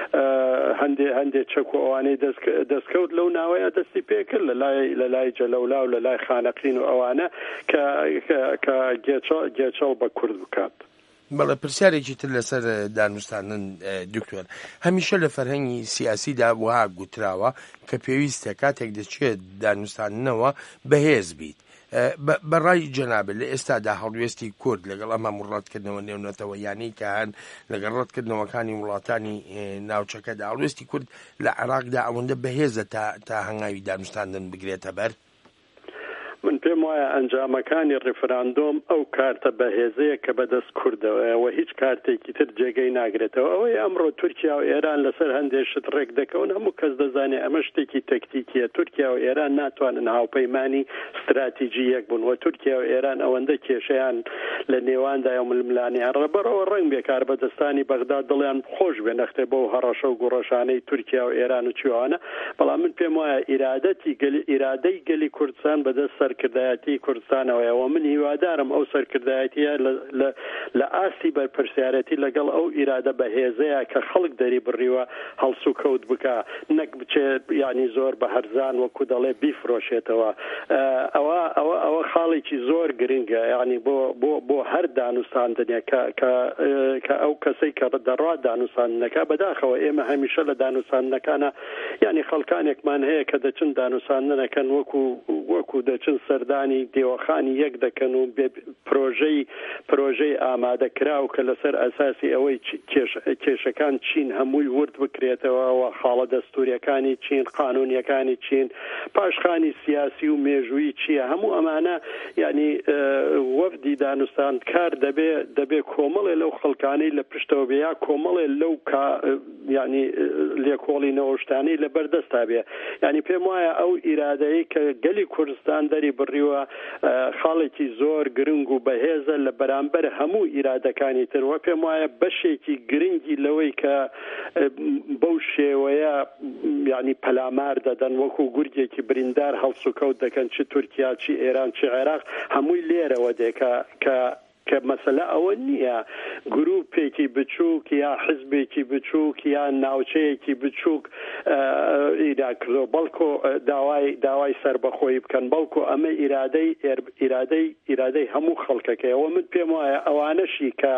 هەندێک چەک و ئەوانەی دەستکەوت لەو ناوەیە دەستی پێکرد لە لای جەلەولا و لە لای خانەقین و ئەوانە کە گێچەڵ بە کورد بکات. بەڵێ پرسیارێکی تر لەسەر دانوستانن دکتۆر هەمیشە لە فەرهەنگی سیاسیدا وها گوتراوە کە پێویستە کاتێک دەچێت دانوستاننەوە بەهێز بیت بەڕای جەنابێت لە ئێستادا هەڵوێستی کورد لەگەڵ ئەمە ڕەتکردنەوە نێونەتەوە یانەی کە هەن لەگەڵ ڕەتکردنەوەکانی وڵاتانی ناوچەکەدا هەڵوێستی کورد لە عێراقدا ئەوەندە بەهێزە تا هەنگاوی دانوستاندن بگرێتە بەر من پێم وایە ئەنجامەکانی ڕیفراندۆم ئەو کارتە بەهێزەیە کە بەدەست کوردەوە هیچ کارتێکی تر جێگەی ناگرێتەوە ئەوەی ئەمڕۆ تورکیا و ئێران لەسەر هەندێک شت ڕێک دەکەون هەموو کەس دەزانێت ئەمە شتێکی تەکتیکیە تورکیا و ئێران ناتوانن هاوپەیمانی استراتیژی یەک بوون و تورکیا و ئێران ئەوەندە کێشەیان لە نێواندایە ململانیان ڕەبەرەوە ڕەنگ بێکار بەدەستانی بەغدا دڵیان خۆش بێ نەختێ بۆ هەڕەشە و گوڕەشانەی تورکیا و ئێران و چیوانە بەڵام من پێم وایە ئیرادەی گەلی کوردستان بەدەست سەرکردایەتی کوردستانەوەیەوە من هیوادارم ئەو سەرکردایەتیە لە ئاستی بەرپرسیارەتی لەگەڵ ئەو ئیرادە بەهێزەیە کە خەڵک دەری بڕیوە هەڵس و کەوت بکە نەک بچێت یعنی زۆر بە هەرزان وەکو دەڵێ بیفرۆشێتەوە ئەوە خاڵێکی زۆر گرنگە یعنی بۆ هەر دانوستاندنێ کە ئەو کەسەی کە دەڕات دانوستاندنەکە بەداخەوە ئێمە هەمیشە لە دانوستاندنەکانە یعنی خەڵکانێکمان هەیە کە دەچن دانوستاندنەکەن وەکو دەچن سەردانی دێوەخانی یەک دەکەن و پرۆژەی ئامادەکراو کە لەسەر ئەساسی ئەوەی کێشەکان چین هەمووی ورد بکرێتەوە و خاڵە دەستوریەکانی چین قانونیەکانی چین پاشخانی سیاسی و مێژووی چییە هەموو ئەمانە یعنی وەفدی دانوستان کار دەبێ کۆمەڵێ لەو خەڵکانەی لە پشتەوە بێ یا کۆمەڵێ لەو یعنی لێکۆڵی نەوەشتانی لە بەردەستا بێ یعنی پێم وایە ئەو ئیرادەیە کە گەلی کوردستان دەری بڕیوە خاڵێکی زۆر گرنگ و بەهێزە لە بەرامبەر هەموو ئیرادەکانی ترەوە پێم وایە بەشێکی گرنگی لەوەی کە بەو شێوەیە یعنی پەلامار دەدەن وەکو گورگێکی بریندار هەڵس و کەوت دەکەن چی تورکیا چی ئێران چی عێراق هەمووی لێرەوە دێکە کە مەسەلە ئەوە نییە گروپێکی بچووک یا حزبێکی بچووک یا ناوچەیەکی بچووک ئیراکردۆ بەڵکو داوای سربەخۆی بکەن بەڵکو ئەمە ئیرادەی هەموو خەڵکەکەیەوە من پێم وایە ئەوانەشی کە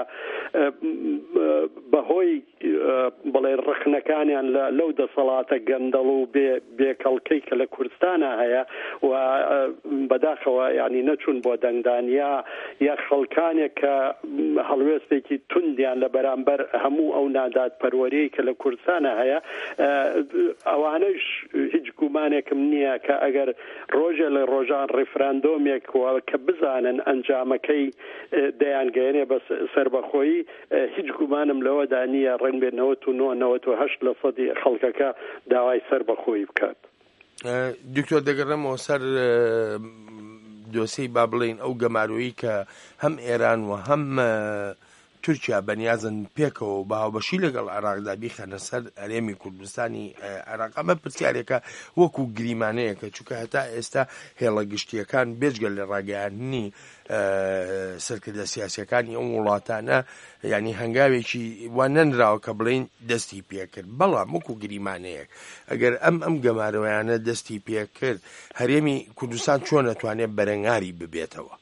بەهۆی بڵێ ڕخنەکانیان لەو دەسەڵاتە گەندەڵ و بێکەڵکەی کە لە کوردستانە هەیە و بەداخەوە یعنی نەچوون بۆ دەنگدان یا خەڵکانی ئەوانێک کە هەڵوێستێکی توندیان لە بەرامبەر هەموو ئەو نادادپەروەریی کە لە کوردستانە هەیە ئەوانەش هیچ گومانێکم نییە کە ئەگەر ڕۆژە لە ڕۆژان ڕیفراندۆمێک کە بزانن ئەنجامەکەی دەیانگەێنێ بە سەربەخۆیی هیچ گومانم لەوەدا نییە ڕەنگ بێ 99.8% خەڵکەکە داوای سەربەخۆیی بکات. دکتۆر دەگەڕێمەوە سەر دۆسەی با بڵێن ئەو گەمارویی کە هەم ئێران و هەم تورکیا بەنیازن پێکەوە بە هاوبەشی لەگەڵ عێراقدا بیخەنە سەر هەرێمی کوردستانی عێراق. ئەمە پرسیارێکە وەکو گریمانەیەکە چونکە هەتا ئێستا هێڵە گشتیەکان بێجگەل لە ڕاگەیاندنی سەرکردە سیاسیەکانی ئەم وڵاتانە ینی هەنگاوێکی وان نەنراوە کە بڵین دەستی پێکرد. بەڵام وەکو گریمانەیەک ئەگەر ئەم گەمارەوەیانە دەستی پێکرد هەرێمی کوردستان چۆن نەتوانێت بەرەنگاری ببێتەوە؟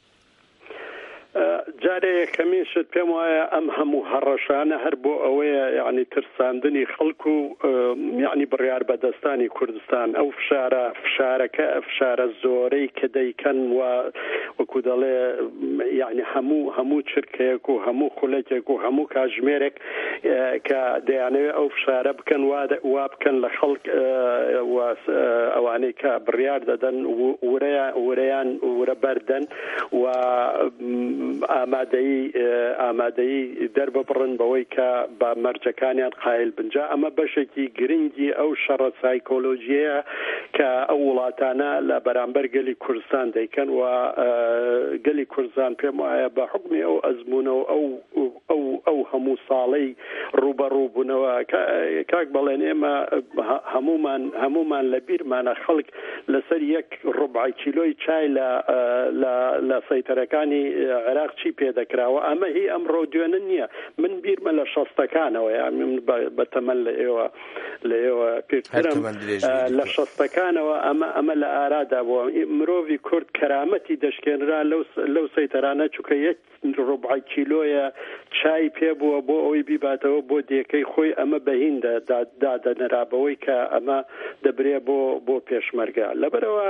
جارێ یەکەمیشت پێم وایە ئەم هەموو هەڕەشانە هەر بۆ ئەوەیە یعنی ترساندنی خەڵکو و یعنی بڕیار بەدەستانی کوردستان ئەو فشارەکە فشارە زۆرەی کە دەیکەن وەکو دەڵێ یعنی هەموو چرکەیەک و هەموو خولەکێک و هەموو کاتژمێرێک کە دەیانەوێت ئەو فشارە بکەن وا بکەن لە خەڵک ئەوانەی کە بڕیار دەدەن ورە بەردەن و ئامادەیی دەرببڕن بەوەی کە بە مەرجەکانیان قایل بنجا. ئەمە بەشێکی گرنگی ئەو شەڕە سایکۆلۆژیە کە ئەو وڵاتانە لە بەرامبەر گەلی کوردستان دەیکەن و گەلی کوردستان پێم وایە بە حکمی ئەو ئەزمونەوە ئەو هەموو ساڵەی ڕوبەڕووبوونەوە کاک بەڵێن ئێمە هەمومان لە بیرمانە خەڵک لەسەر 1/4 کیلۆی چای لە سەیتەرەکانی عێراق چی پێدەکراوە. ئەمە هی ئەمڕۆ دوێنە نییە. من بیرمە لە 60ەکانەوە من بەتەمەن لە ئێوە پێترم لە 60ەکانەوە ئەمە لە ئارادا بووە. مرۆڤی کورد کەرامەتی دەشکێنرا لەو سەیتەرانە چووکە 1/4 کیلۆیە چای پێ بووە بۆ ئەوەی بیباتەوە بۆ دێکەی خۆی. ئەمە بەهین دادەنرابەوەی کە ئەمە دەبرێ بۆ پێشمەرگە. لەبەرەوە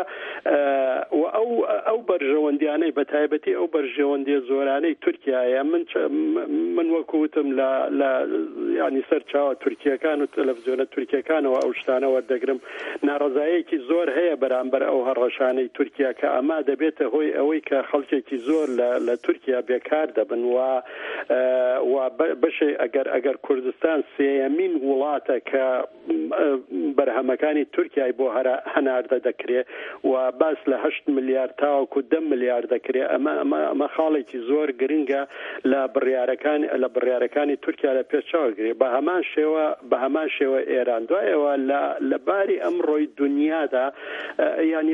ئەو بەرژەوەندیانەی بە تایبەتی ئەو بەرژەوەندی زۆرانەی تورکیایە من وەکوتم لە ینی سەرچاوە تورکیەکان و تەلەڤیزیۆنە تورکیەکانەوە ئەو شتانە وەردەگرم. ناڕەزایەکی زۆر هەیە بەرامبەر ئەو هەڕەشانەی تورکیا کە ئەما دەبێتە هۆی ئەوەی کە خەڵکێکی زۆر لە تورکیا بێکار دەبن و بەشێ ئەگەر کوردستان سێیەمین وڵاتە کە بەرهەمەکانی تورکیای بۆ هەناردە دەکرێت و باس لە 8 ملیارد تاوەکو 10 ملیارد دەکرێت. ئەمە خاڵێکی زۆر گرنگە لە بڕیارەکانی تورکیا لە پێچاوەگرێت. بە هەمان شێوە ئێران دوایەوە لە باری ئەم ڕۆی دنیادا ینی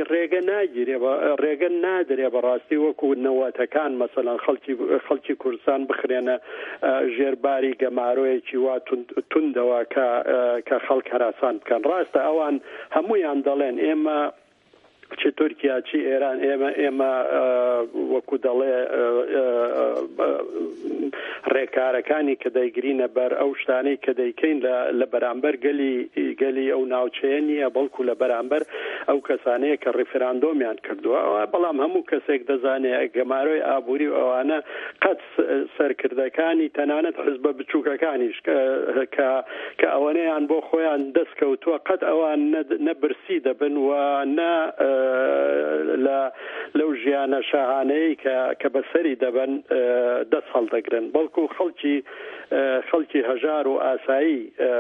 ڕێگە نادرێ بەڕاستی وەکو نەوەتەکان مەسەڵەن خەڵکی کوردستان بخرێنە ژێرباری گەمارۆیەکی وا توندەوە کە خەڵک هەراسان بکەن. ڕاستە ئەوان هەمویان دەڵێن ئێمە چی تورکیا چی ئێران ئێمە وەکو دەڵێ ڕێکارەکانی کە دەیگرینە بەر ئەو شتانەی کە دەیکەین لە بەرامبەر گەلی ئەو ناوچەیە نییە بەڵکو لە بەرامبەر ئەو کەسانەیە کە ڕیفراندۆمیان کردووە. بەڵام هەموو کەسێک دەزانێت گەمارۆی ئابووری ئەوانە قەت سەرکردەکانی تەنانەت حزبە بچووکەکانیش کە ئەوانەیان بۆ خۆیان دەستکەوتووە قەت ئەوان نەبرسی دەبن و لەو ژیانە شاهانەیە کە بەسەری دەبن دەست هەڵدەگرن. بەڵکو خەڵکی هەژار و ئاسایی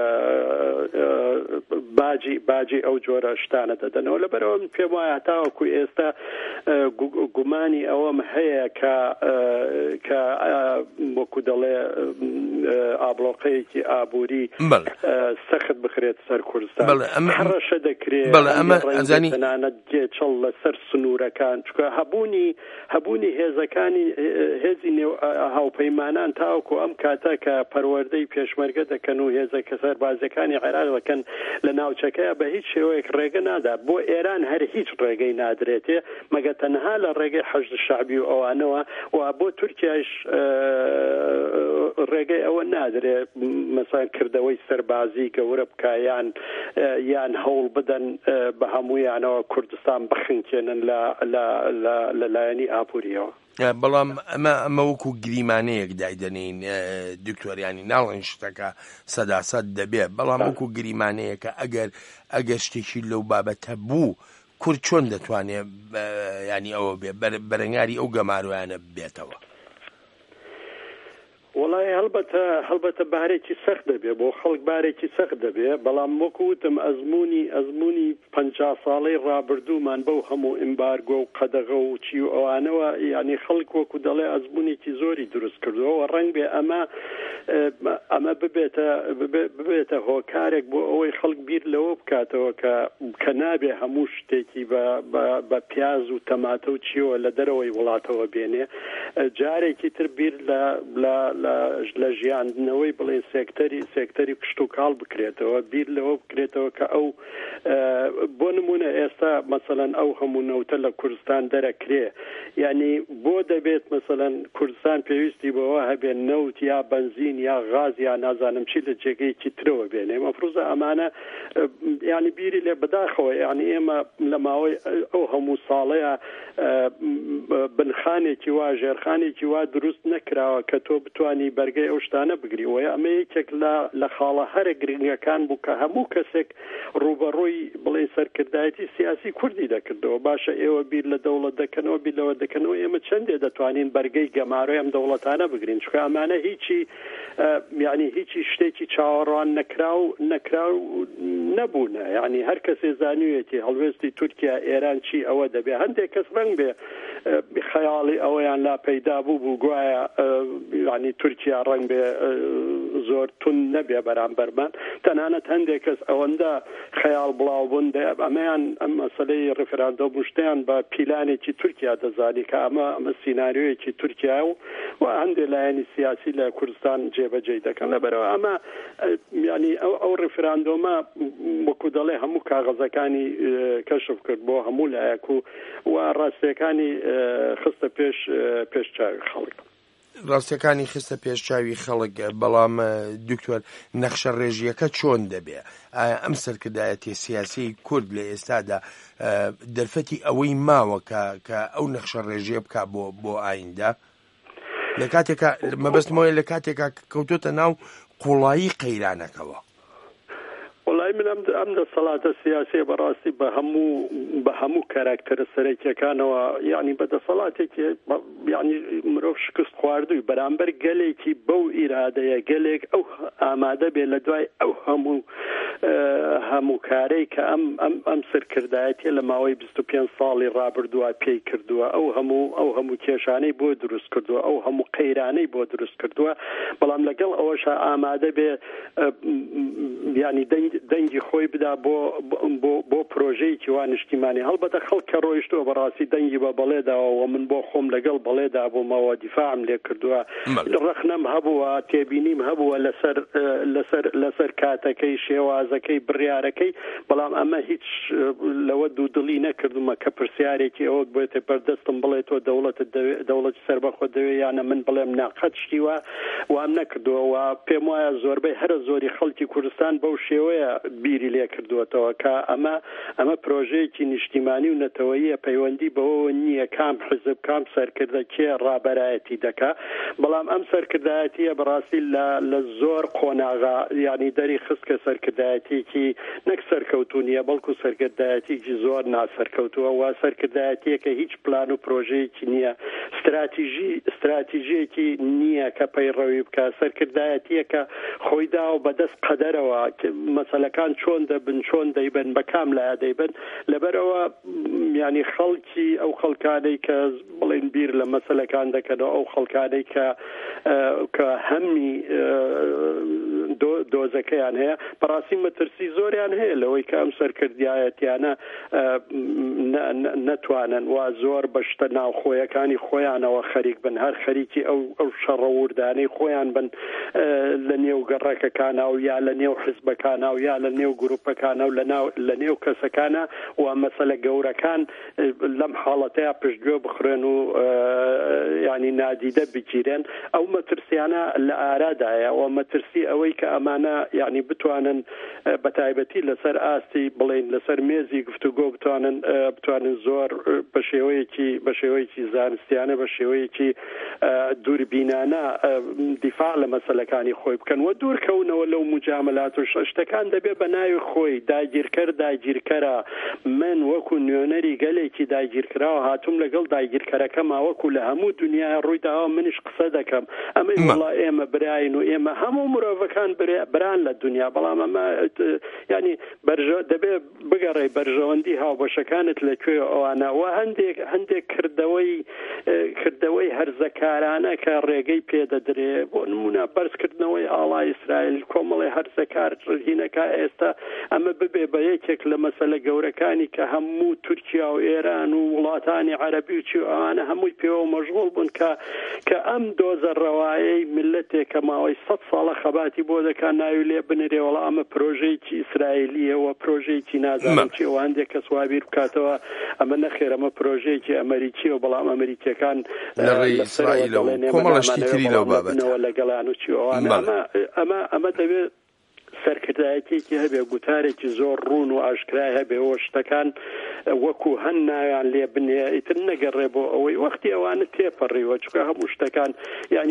باجی ئەو جۆرە شتانە دەدەنەوە. لەبەرەوە من پێم وایە تاوەکو ئێستا گومانی ئەوەم هەیە کە وەکو دەڵێ ئابلۆقەیەکی ئابووری سەخت بخرێت سەر کوردستان هەڕەشە دەکرێت تەنانەت جێچەڵ لەسەر سنوورەکان چکە هەبوونی هێزەکانی هێزی هاوپەیمانان تاوەکو ئەم کاتە کە پەروەردەی پێشمەرگە دەکەن و هێزەکە سەربازەکانی عێراق دەکەن لە ناوچەکەیە بە هیچ شێوەیەک ڕێگە نادا. بۆ ئێران هەر هیچ ڕێگەی نادرێتێ مەگە تەنها لە ڕێگەی حەشد شەعبی و ئەوانەوە و بۆ تورکیاش ڕێگەی ئەوە نادرێ مەسەڵەن کردەوەی سەربازی گەورە بکە یان هەوڵ بدەن بە هەموویانەوە کوردستان بخنکێنن لەلایەنی ئاپوریەوە. بەڵام ئەمە وەکو گریمانەیەک دایدەنین دکتۆریانی ناڵێن شتەکە سەداسەد دەبێت، بەڵام وەکو گریمانەیەکە ئەگەر شتێکی لەو بابەتە بوو کورد چۆن دەتوانێت ینی ئەوە بێ بەرەنگاری ئەو گەمارویانە بێتەوە؟ وڵای هەڵبەتە بارێکی سەخت دەبێ بۆ خەڵک بارێکی سەخت دەبێ، بەڵام وەکوتم ئەزمموی 50 ساڵەی ڕابردوومان بەو هەموو ئیمبارگۆ و قەدەغە و چی و ئەوانەوە ینی خەڵک وەکو دەڵێ ئەزممویەکی زۆری دروست کردوەوە. ڕەنگ بێ ئەمە ببێتە هۆکارێک بۆ ئەوەی خەڵک بیر لەوە بکاتەوە کە نابێ هەموو شتێکی بە پیاز و تەماتە و چیوە لە دەرەوەی وڵاتەوە بێنێ. جارێکی تر بیر لە ژیاندنەوەی بڵێ سێکتەری کشت و کاڵ بکرێتەوە، بیر لەوە بکرێتەوە کە ئەو بۆ نمونە ئێستا مەسەڵەن ئەو هەموو نەوتە لە کوردستان دەرەکرێ، ینی بۆ دەبێت مەسەڵەن کوردستان پێویستی بەوە هەبێ نەوت یا بنزین یا غاز یا نازانم چی لە جێگەیەکی ترەوە بێنێ. مەفروضە ئەمانە ینی بیری لێ بەداخەوە، ینی ئێمە لە ماوەی ئەو هەموو ساڵەیە بنخانێکی وا ژێرخانێکی وا دروست نەکراوە کە تۆ بتوانی بەرگەی ئەو شتانە بگری. وە ئەمە یەکێک لە خاڵە هەرە گرنگەکان بوو کە هەموو کەسێک ڕوبەڕووی بڵێ سەرکردایەتی سیاسی کوردی دەکردەوە. باشە ئێوە بیر لە دەوڵەت دەکەنەوە بیر لەوە دەکەنەوە، ئێمە چەندێ دەتوانین بەرگەی گەماڕۆی ئەم دەوڵەتانە بگرین، چکە ئەمانە هیچی شتێکی چاوەڕوان نەکراو نەبوونە. ینی هەر کەسێ زانوێتی هەڵوێستی تورکیا ئێران چی ئەوە دەبێ. هەندێک کەس ڕەنگ بێ خەیاڵی ئەوەیان لا پەیدا بوو گوایە ینی تورکیا ڕەنگ بێ زۆر تون نەبێ بەرامبەرمان. تەنانەت هەندێک کەس ئەوەندە خەیاڵ بڵاو بوون ئەمەیان ئەم مەسەلەی ڕفرەندۆم شتیان بە پیلانێکی تورکیا دەزانی کە ئەمە سیناریۆیەکی تورکیا و هەندێک لایەنی سیاسی لە کوردستان جێبەجێ دەکەن. لەبەرەوە ئەمە ینی ئەو ڕفرەندۆمە وەکو دەڵێ هەموو کاغەزەکانی کەشف کرد بۆ هەموو لایەک و ڕاستیەکانی خستە پێش چاوی خەڵک. ڕاستیەکانی خستە پێشچاوی خەڵک. بەڵام دکتۆر نەخشە ڕێژیەکە چۆن دەبێ؟ ئەم سەرکردایەتی سیاسی کورد لە ئێستادا دەرفەتی ئەوەی ماوە کە ئەو نەخشە ڕێژیە بکە بۆ ئایندا لە کاتێکە مەبەستمەوەی لە کاتێکە کەوتۆتە ناو قوڵایی قەیرانەکەوە. وڵای من ئەم دەسەڵاتە سیاسی بەڕاستی بە هەموو کاراکتەرە سەرەکیەکانەوە ینی بەدەسەڵاتێکی ینی مرۆڤ شکست خواردووی بەرامبەر گەلێکی بەو ئیرادەیە گەلێک ئەو ئامادە بێ لە دوای ئەو هەموو کارەی کە ئەم سەرکردایەتیە لە ماوەی 25 ساڵی ڕابردووە پێی کردووە، ئەو هەموو کێشانەی بۆ دروست کردووە، ئەو هەموو قەیرانەی بۆ دروست کردووە. بەڵام لەگەڵ ئەوەش ئامادە بێ ینی دەنگی خۆی بدا بۆ پرۆژەیەکی وا نیشتیمانی. هەڵبەتە خەڵک کە ڕۆیشتووە بەڕاستی دەنگی بە بەڵێداوە و من بۆ خۆم لەگەڵ بەڵێدا بوومەوە دیفاعم لێ کردووە، ڕەخنەم هەبووە، تێبینیم هەبووە لەسەر کاتەکەی شێوازەکەی بڕیارەکەی، بەڵام ئەمە هیچ لەوە دوودڵی نەکردومە کە پرسیارێکی ئەوە بێتە بەردەستم بڵێ تۆ دەوڵەت سەربەخۆ دەوێ یانە من بڵێم ناقەت شتیوە وام نەکردووە. و پێم وایە زۆربەی هەرە زۆری خەڵکی کوردستان بەو شێوەیە بیری لێ کردووەتەوە کە ئەمە پرۆژەیەکی نیشتیمانی و نەتەوەییە پەیوەندی بەوە نییە کام حزب کام سەرکردە کێ ڕابەرایەتی دەکا. بەڵام ئەم سەرکردایەتیە بەڕاستی لە زۆر قۆناغا ینی دەری خست کە سەرکردایەتێکی نەک سەرکەوتونیە بەڵکو سەرکردایەتێکی زۆر ناسەرکەوتووە و سەرکردایەتیەکە هیچ پلان و پرۆژەیەکی نییە، استراتیژیەکی نییە کە پەیڕەوی بکە، سەرکردایەتیەکە خۆی دا و بەدەست قەدەرەوە مەسەلەکان چۆن دەبن چۆن دەیبن بە کام لایە دەیبن. لەبەرەوە ینی خەڵکی ئەو خەڵکانەی کە بڵێن بیر لە مەسەلەکان دەکەنەوە، ئەو خەڵکانەی کە هەمی دۆزەکەیان هەیە بەڕاستی مەترسی زۆریان هەیە لەوەی کە ئەم سەرکردایەتیانە نەتوانن وا زۆر بەشتە ناوخۆیەکانی خۆیانەوە خەریک بن هەر خەریکی ئەو شەڕەوردانەی خۆیان بن لە نێو گەڕەکەکانە و یا لە نێو حزبەکانە و یا لە نێو گروپەکانە و لە نێو کەسەکانە و مەسەلە گەورەکان لەم حاڵەتەیە پشتگوێ بخڕێن و ینی نادیدە بگیرێن ئەو مەترسیانە لە ئارادایە و مەترسی ئەوەی کە ئەمانە ینی بتوانن بەتایبەتی لەسەر ئاستی بڵێن لەسەر مێزی گفتوگۆ بتوانن زۆر بە شێوەیەکی زانستیانە بە شێوەیەکی دووربینانە دیفاع لە مەسەلەکانی خۆی بکەن و دوورکەونەوە لەو مجاملات و شتەکان دەبێت بە ناوی خۆی داگیرکەرە من وەکو نوێنەری گەلێکی داگیرکراوە هاتووم لەگەڵ داگیرکەرەکەمە وەکو لە هەموو دنیای ڕوویداوە منیش قسە دەکەم ئەمەی وڵا ئێمە براین و ئێمە هەموو مرۆڤەکان بران لە دنیا بەڵام ئەمە ینی دەبێت بگەڕێ بەرژەوەندی هاوبەشەکانت لەکوێ ئەوانە و هەندێک کردەوەی هەرزەکارانە کە ڕێگەی پێدەدرێ بۆ نمونە بەرزکردنەوەی ئاڵای ئیسرائیل کۆمەڵی هەرزەکار هینەکە ئێستا ئەمە ببێ بە یەکێک لە مەسەلە گەورەکانی کە هەموو تورکیا و ئێران و وڵاتانی عەرەبی و چی ئەوانە هەمووی پێوە مەشغوڵ بوون کە ئەم دۆزە ڕەوایەی ملەتێک کە ماوەی 100 ساڵە خەباتی بۆ دەکات ناوی لێ بنرێ وەڵا ئەمە پرۆژەیەکی ئیسرائیلیەوە پرۆژەیەکی نازانم چی ئەوە هەندێک کەس وابیر بکاتەوە ئەمە نەخێر ئەمە پرۆژەیەکی ئەمریکیەوە بەڵام ئەمریکیەکان لە ڕێی ئیسرائیل و کۆمەڵەشتی تری لەو بابەتەوە لەگەڵان و چی ئەمە دەبێت سەرکردایەتێکی هەبێ گوتارێکی زۆر ڕوون و ئاشکرای هەبێەوە شتەکان وەکو هەن ناویان لێ بنێ ئیتر نەگەڕێ بۆ ئەوەی وەختی ئەوانە تێپەڕیوە چکە هەموو شتەکان ینی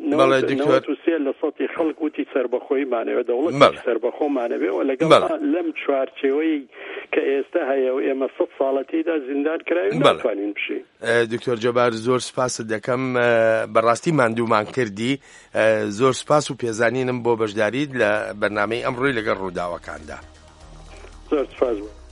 93 لە سەتی خەڵک وتی سەربەخۆیمانەوە دەوڵەتی سەربەخۆمانەبێەوە لەگەڵ لەم چوارچێوەی کە ئێستا هەیە و ئێمە 100 ساڵەتیدا زیندان کراوی ناتوانین بشین. دکتۆر جەبار زۆر سپاست دەکەم بەڕاستی ماندوومان کردی زۆر سپاس و پێزانینم بۆ بەشداریت لە بەرنامەی ئەمڕۆی لەگەڵ ڕووداوەکاندا. زۆر سپاس بوو.